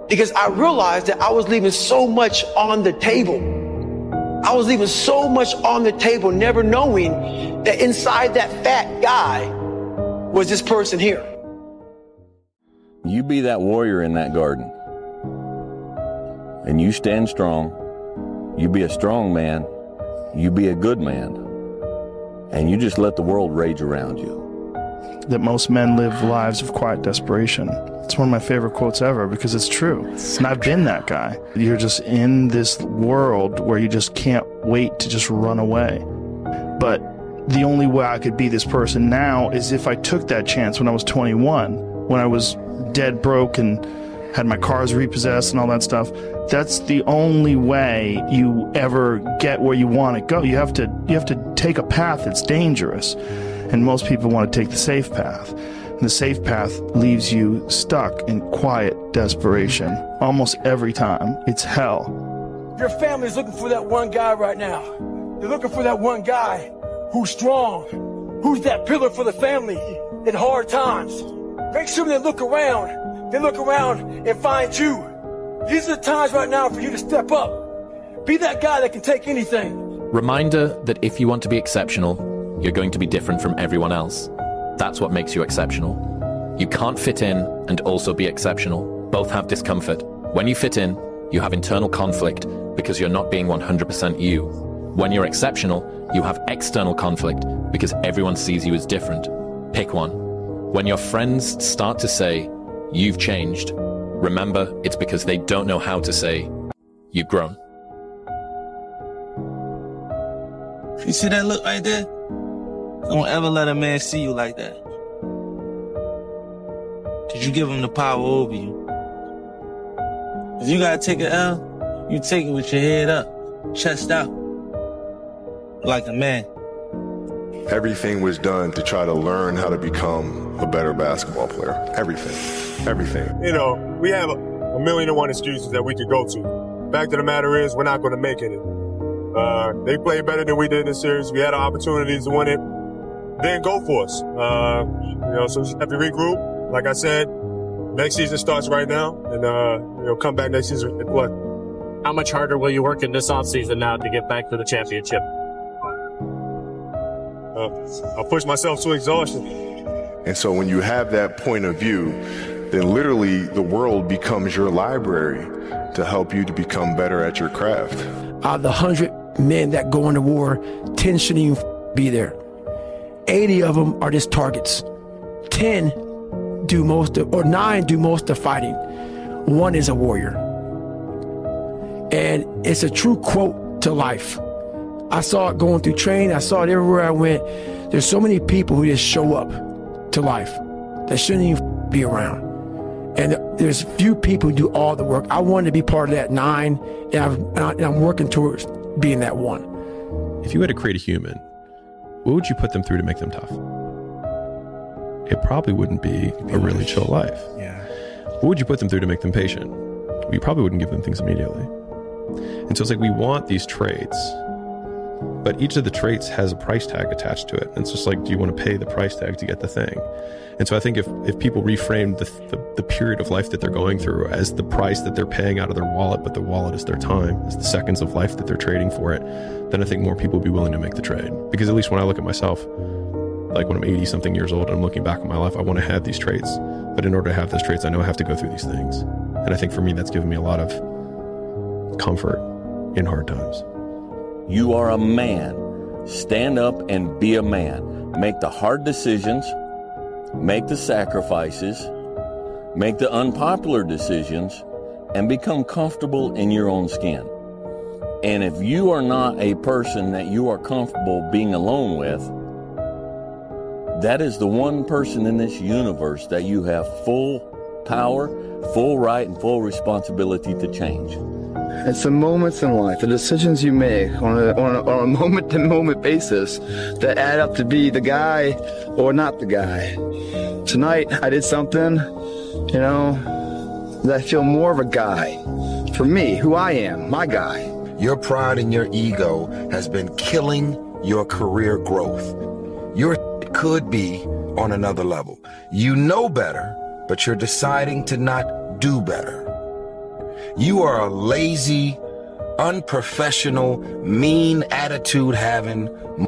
because I realized that I was leaving so much on the table. I was leaving so much on the table, never knowing that inside that fat guy was this person here. You be that warrior in that garden. And you stand strong. You be a strong man. You be a good man. And you just let the world rage around you. That most men live lives of quiet desperation. It's one of my favorite quotes ever because it's true. And I've been that guy. You're just in this world where you just can't wait to just run away. But the only way I could be this person now is if I took that chance when I was twenty-one, when I was dead broke and had my cars repossessed and all that stuff. That's the only way you ever get where you want to go. You have to you have to take a path that's dangerous. And most people want to take the safe path. And the safe path leaves you stuck in quiet desperation. Almost every time, it's hell. Your family's looking for that one guy right now. They're looking for that one guy who's strong, who's that pillar for the family in hard times. Make sure they look around. They look around and find you. These are the times right now for you to step up. Be that guy that can take anything. Reminder that if you want to be exceptional, you're going to be different from everyone else. That's what makes you exceptional. You can't fit in and also be exceptional. Both have discomfort. When you fit in, you have internal conflict because you're not being one hundred percent you. When you're exceptional, you have external conflict because everyone sees you as different. Pick one. When your friends start to say, you've changed, remember it's because they don't know how to say, you've grown. You see that look right there? Don't ever let a man see you like that. Cause you give him the power over you. If you gotta take an L, you take it with your head up, chest out, like a man. Everything was done to try to learn how to become a better basketball player. Everything. Everything. You know, we have a, a million and one excuses that we could go to. Fact of the matter is, we're not going to make it. Uh, they played better than we did in this series. We had our opportunities to win it. Then go for us. Uh, you know, so just have to regroup. Like I said, next season starts right now, and uh, you know, come back next season and play. How much harder will you work in this offseason now to get back to the championship? Uh, I'll push myself to exhaustion. And so when you have that point of view, then literally the world becomes your library to help you to become better at your craft. Out of the hundred men that go into war, ten shouldn't even be there. eighty of them are just targets. ten do most of, or nine do most of the fighting. One is a warrior. And it's a true quote to life. I saw it going through training. I saw it everywhere I went. There's so many people who just show up to life that shouldn't even be around. And there's few people who do all the work. I wanted to be part of that nine, and, I've, and I'm working towards being that one. If you had to create a human, what would you put them through to make them tough? It probably wouldn't be a really chill life. Yeah. What would you put them through to make them patient? Well, you probably wouldn't give them things immediately. And so it's like we want these traits, but each of the traits has a price tag attached to it. And it's just like, do you want to pay the price tag to get the thing? And so I think if, if people reframe the, the, the period of life that they're going through as the price that they're paying out of their wallet, but their wallet is their time, is the seconds of life that they're trading for it, then I think more people will be willing to make the trade. Because at least when I look at myself, like when I'm eighty something years old and I'm looking back on my life, I want to have these traits. But in order to have those traits, I know I have to go through these things. And I think for me, that's given me a lot of comfort in hard times. You are a man. Stand up and be a man. Make the hard decisions. Make the sacrifices. Make the unpopular decisions. And become comfortable in your own skin. And if you are not a person that you are comfortable being alone with, that is the one person in this universe that you have full power, full right, and full responsibility to change. It's the moments in life, the decisions you make on a, on a, on a moment-to-moment basis that add up to be the guy or not the guy. Tonight, I did something, you know, that I feel more of a guy. For me, who I am, my guy. Your pride and your ego has been killing your career growth. Your could be on another level. You know better, but you're deciding to not do better. You are a lazy, unprofessional, mean attitude having.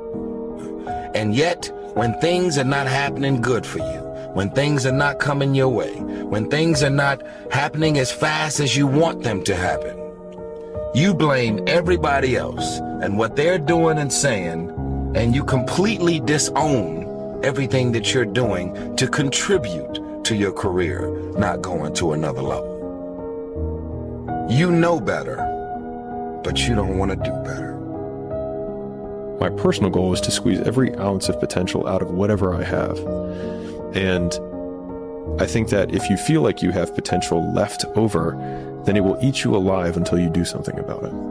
And yet, when things are not happening good for you, when things are not coming your way, when things are not happening as fast as you want them to happen, you blame everybody else and what they're doing and saying, and you completely disown everything that you're doing to contribute to your career not going to another level. You know better, but you don't want to do better. My personal goal is to squeeze every ounce of potential out of whatever I have. And I think that if you feel like you have potential left over, then it will eat you alive until you do something about it.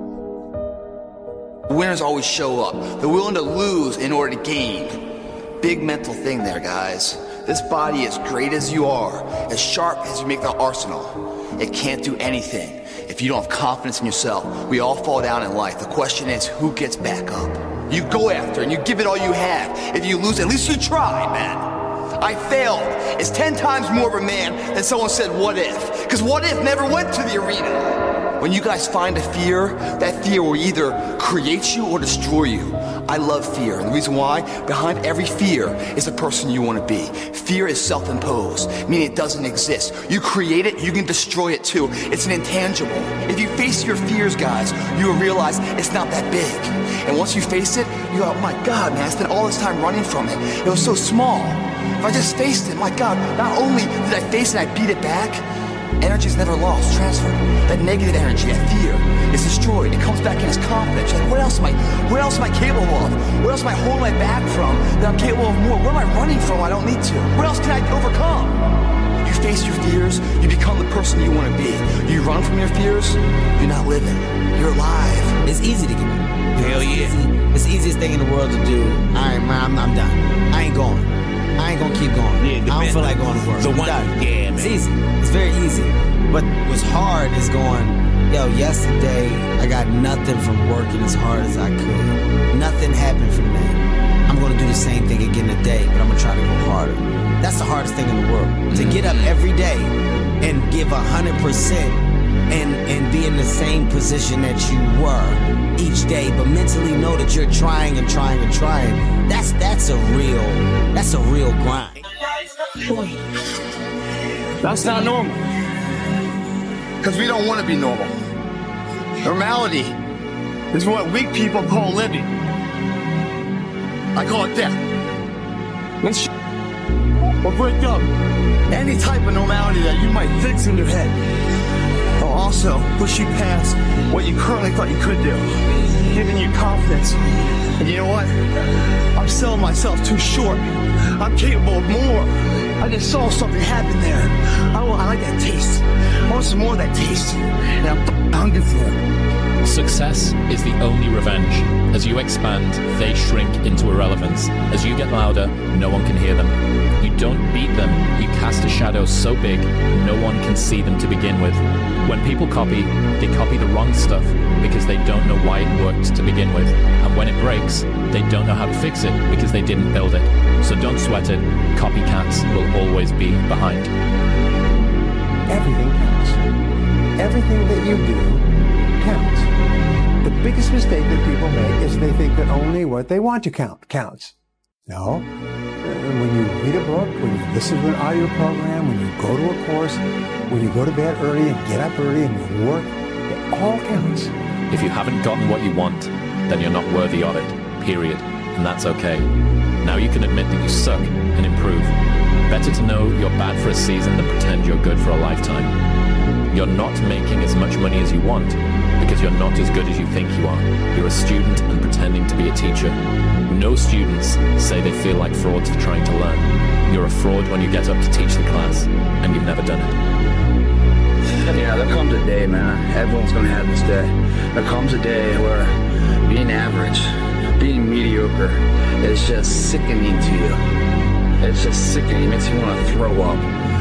Winners always show up. They're willing to lose in order to gain. Big mental thing there, guys. This body, as great as you are, as sharp as you make the arsenal, it can't do anything if you don't have confidence in yourself. We all fall down in life. The question is, who gets back up? You go after and you give it all you have. If you lose, at least you tried, man. I failed. It's ten times more of a man than someone said, what if? Because what if never went to the arena? When you guys find a fear, that fear will either create you or destroy you. I love fear, and the reason why, behind every fear is the person you want to be. Fear is self-imposed, meaning it doesn't exist. You create it, you can destroy it too. It's an intangible. If you face your fears, guys, you will realize it's not that big. And once you face it, you're like, oh my God, man, I spent all this time running from it. It was so small. If I just faced it, my God, not only did I face it, I beat it back, energy is never lost, transferred. That negative energy, that fear, is destroyed. It comes back in as confidence. You're like, what else am I, what else am I capable of? What else am I holding my back from that I'm capable of more? What am I running from I don't need to? What else can I overcome? You face your fears, you become the person you want to be. You run from your fears, you're not living. You're alive. It's easy to give up. Hell yeah. It's, easy. It's the easiest thing in the world to do. All right, man, I'm, I'm done. I ain't going. I ain't gonna keep going. Yeah, I don't feel like going to work. The one, yeah, man. It's easy. It's very easy. But what's hard is going, yo, yesterday I got nothing from working as hard as I could. Nothing happened from that. I'm gonna do the same thing again today, but I'm gonna try to go harder. That's the hardest thing in the world. Mm-hmm. To get up every day and give a hundred percent and and be in the same position that you were each day, but mentally know that you're trying and trying and trying. That's that's a real that's a real grind. That's not normal. Because we don't want to be normal. Normality is what weak people call living. I call it death. Then sh- or break up any type of normality that you might fix in your head. Or also push you past what you currently thought you could do, giving you confidence. And you know what? I'm selling myself too short. I'm capable of more. I just saw something happen there. I, want, I like that taste. I want some more of that taste. And I'm f- hungry for it. Success is the only revenge. As you expand, they shrink into irrelevance. As you get louder, no one can hear them. You don't beat them, you cast a shadow so big, no one can see them to begin with. When people copy, they copy the wrong stuff because they don't know why it worked to begin with. And when it breaks, they don't know how to fix it because they didn't build it. So don't sweat it. Copycats will always be behind. Everything counts. Everything that you do counts. The biggest mistake that people make is they think that only what they want to count counts. No. When you read a book, when you listen to an audio program, when you go to a course, when you go to bed early and get up early and you work, it all counts. If you haven't gotten what you want, then you're not worthy of it, period. And that's okay. Now you can admit that you suck and improve. Better to know you're bad for a season than pretend you're good for a lifetime. You're not making as much money as you want because you're not as good as you think you are. You're a student and pretending to be a teacher. No students say they feel like frauds for trying to learn. You're a fraud when you get up to teach the class, and you've never done it. Yeah, there comes a day, man. Everyone's gonna have this day. There comes a day where being average, being mediocre, is just sickening to you. It's just sickening. It makes you want to throw up.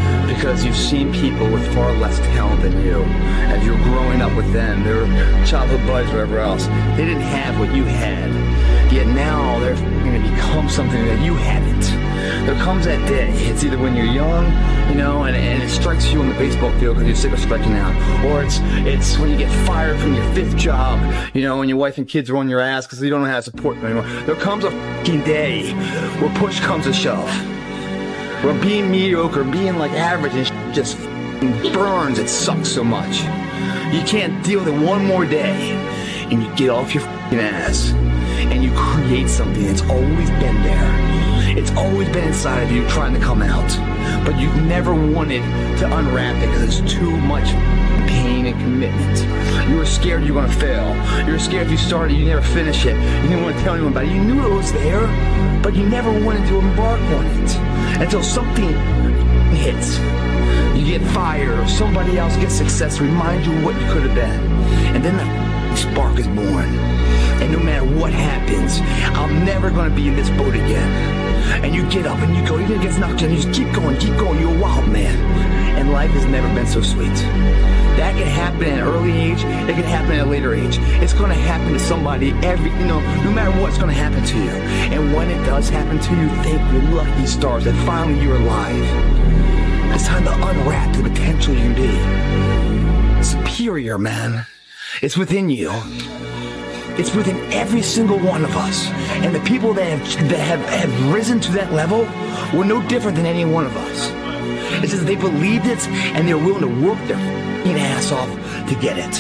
because you've seen people with far less talent than you. As you're growing up with them, their childhood buddies, whatever else, they didn't have what you had. Yet now they're going to become something that you haven't. There comes that day. It's either when you're young, you know, and, and it strikes you on the baseball field because you're sick of striking out, or it's it's when you get fired from your fifth job, you know, and your wife and kids are on your ass because you don't know how to support them anymore. There comes a fucking day where push comes to shove, where being mediocre, being like average and shit just burns. It sucks so much. You can't deal with it one more day, and you get off your fucking ass and you create something that's always been there. It's always been inside of you trying to come out, but you've never wanted to unwrap it because it's too much pain and commitment. You were scared you were going to fail. You were scared if you started, you never finish it. You didn't want to tell anyone about it. You knew it was there, but you never wanted to embark on it until something hits. You get fired or somebody else gets success, reminds you of what you could have been. And then the spark is born. And no matter what happens, I'm never going to be in this boat again. And you get up and you go, even if it gets knocked down, you just keep going, keep going. You're a wild man. And life has never been so sweet. That can happen at an early age. It can happen at a later age. It's going to happen to somebody every, you know, no matter what, it's going to happen to you. And when it does happen to you, thank your lucky stars that finally you're alive. It's time to unwrap the potential you can be. Superior, man. It's within you. It's within every single one of us. And the people that have, that have, have risen to that level were no different than any one of us. It's just they believed it and they're willing to work their f***ing ass off to get it.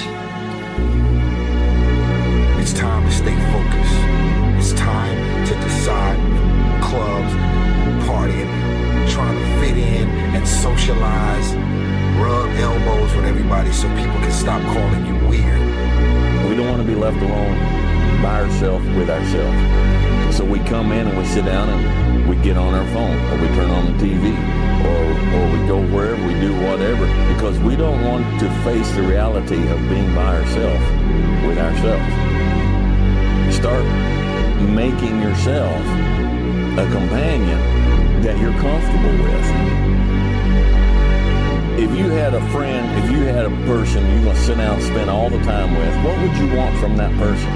It's time to stay focused. It's time to decide clubs, partying, trying to fit in and socialize, rub elbows with everybody so people can stop calling you weird. We don't want to be left alone by ourselves with ourselves. So we come in and we sit down and we get on our phone, or we turn on the T V, or, or we go wherever, we do whatever, because we don't want to face the reality of being by ourselves with ourselves. Start making yourself a companion that you're comfortable with. If you had a friend, if you had a person you're going to sit down and spend all the time with, what would you want from that person?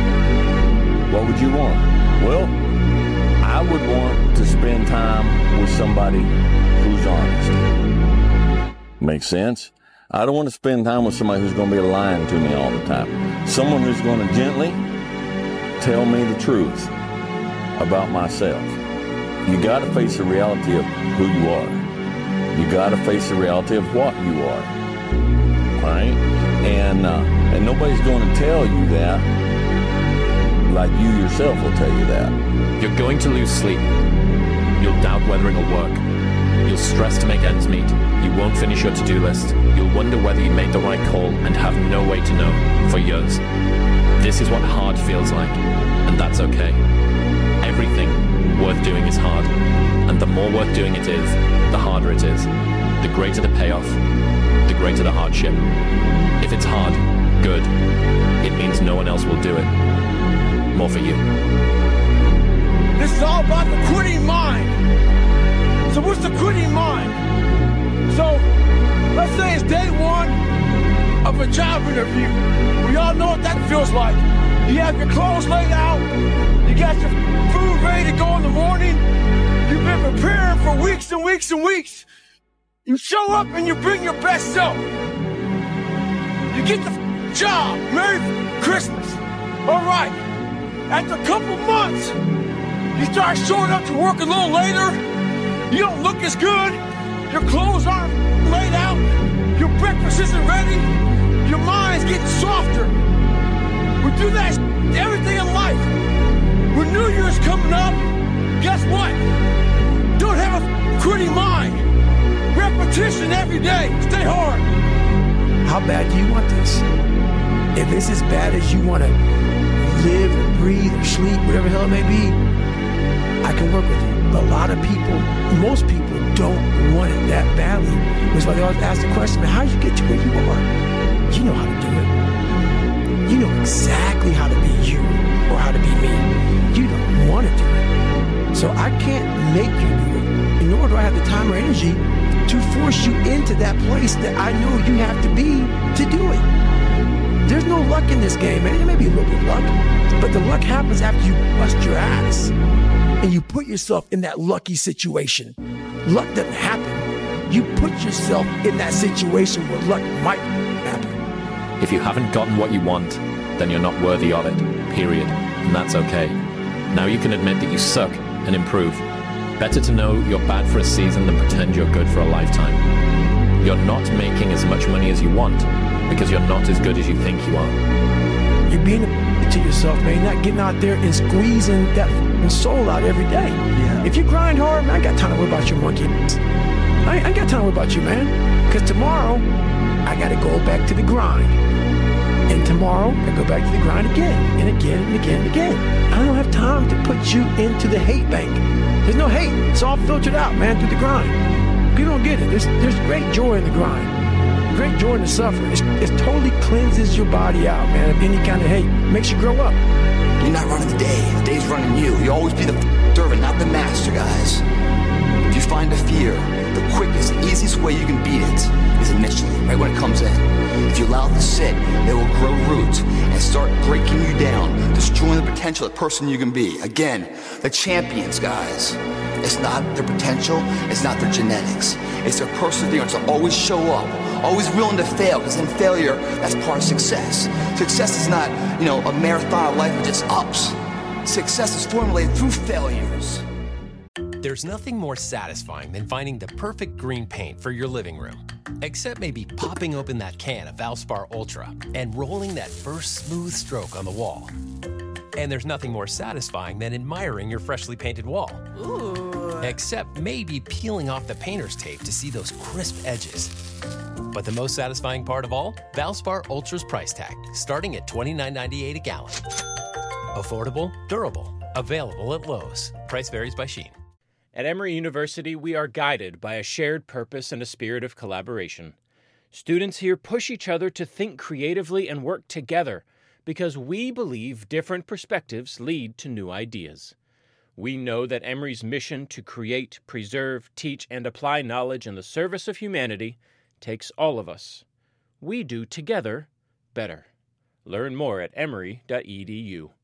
What would you want? Well, I would want to spend time with somebody who's honest. Makes sense? I don't want to spend time with somebody who's going to be lying to me all the time. Someone who's going to gently tell me the truth about myself. You got to face the reality of who you are. You got to face the reality of what you are, right? And uh, and nobody's going to tell you that like you yourself will tell you that. You're going to lose sleep. You'll doubt whether it'll work. You'll stress to make ends meet. You won't finish your to-do list. You'll wonder whether you made the right call and have no way to know for years. This is what hard feels like, and that's okay. Everything worth doing is hard, and the more worth doing it is, the harder it is. The greater the payoff, the greater the hardship. If it's hard, good. It means no one else will do it. More for you. This is all about the quitting mind. So what's the quitting mind? So, let's say it's day one of a job interview. We all know what that feels like. You have your clothes laid out. You got your food ready to go in the morning. You've been preparing for weeks and weeks and weeks. You show up and you bring your best self. You get the job. Merry Christmas. All right. After a couple months, you start showing up to work a little later. You don't look as good. Your clothes aren't laid out. Your breakfast isn't ready. Your mind's getting softer. We do that everything in life. When New Year's coming up, guess what? Don't have a quitting mind. Repetition every day. Stay hard. How bad do you want this? If it's as bad as you want to live or breathe or sleep, whatever the hell it may be, I can work with you. But a lot of people, most people don't want it that badly. That's why they always ask the question, man, how did you get to where you are? You know how to do it. You know exactly how to be you or how to be me. You don't want to do it. So I can't make you do it, and nor do I have the time or energy to force you into that place that I know you have to be to do it. There's no luck in this game, man. There may be a little bit of luck, but the luck happens after you bust your ass and you put yourself in that lucky situation. Luck doesn't happen. You put yourself in that situation where luck might happen. If you haven't gotten what you want, then you're not worthy of it, period. And that's okay. Now you can admit that you suck and improve. Better to know you're bad for a season than pretend you're good for a lifetime. You're not making as much money as you want because you're not as good as you think you are. You're being a to yourself, man. You're not getting out there and squeezing that soul out every day. Yeah. If you grind hard, man, I got time to worry about your monkey. I ain't, I ain't got time to worry about you, man. Because tomorrow, I got to go back to the grind. And tomorrow, I go back to the grind again and again and again and again. I don't have time to put you into the hate bank. There's no hate. It's all filtered out, man, through the grind. People don't get it. There's, there's great joy in the grind. Great joy in the suffering. It's, it totally cleanses your body out, man, of any kind of hate. Makes you grow up. You're not running the day. The day's running you. You always be the servant, not the master, guys. If you find a fear, the quickest, easiest way you can beat it is initially, right when it comes in. If you allow it to sit, it will grow roots and start breaking you down, destroying the potential of the person you can be. Again, the champions, guys. It's not their potential, it's not their genetics. It's their perseverance to always show up, always willing to fail, because in failure, that's part of success. Success is not, you know, a marathon of life with just ups. Success is formulated through failures. There's nothing more satisfying than finding the perfect green paint for your living room. Except maybe popping open that can of Valspar Ultra and rolling that first smooth stroke on the wall. And there's nothing more satisfying than admiring your freshly painted wall. Ooh. Except maybe peeling off the painter's tape to see those crisp edges. But the most satisfying part of all? Valspar Ultra's price tag, starting at twenty-nine ninety-eight a gallon. Affordable, durable, available at Lowe's. Price varies by Shein. At Emory University, we are guided by a shared purpose and a spirit of collaboration. Students here push each other to think creatively and work together because we believe different perspectives lead to new ideas. We know that Emory's mission to create, preserve, teach, and apply knowledge in the service of humanity takes all of us. We do together better. Learn more at emory dot e d u.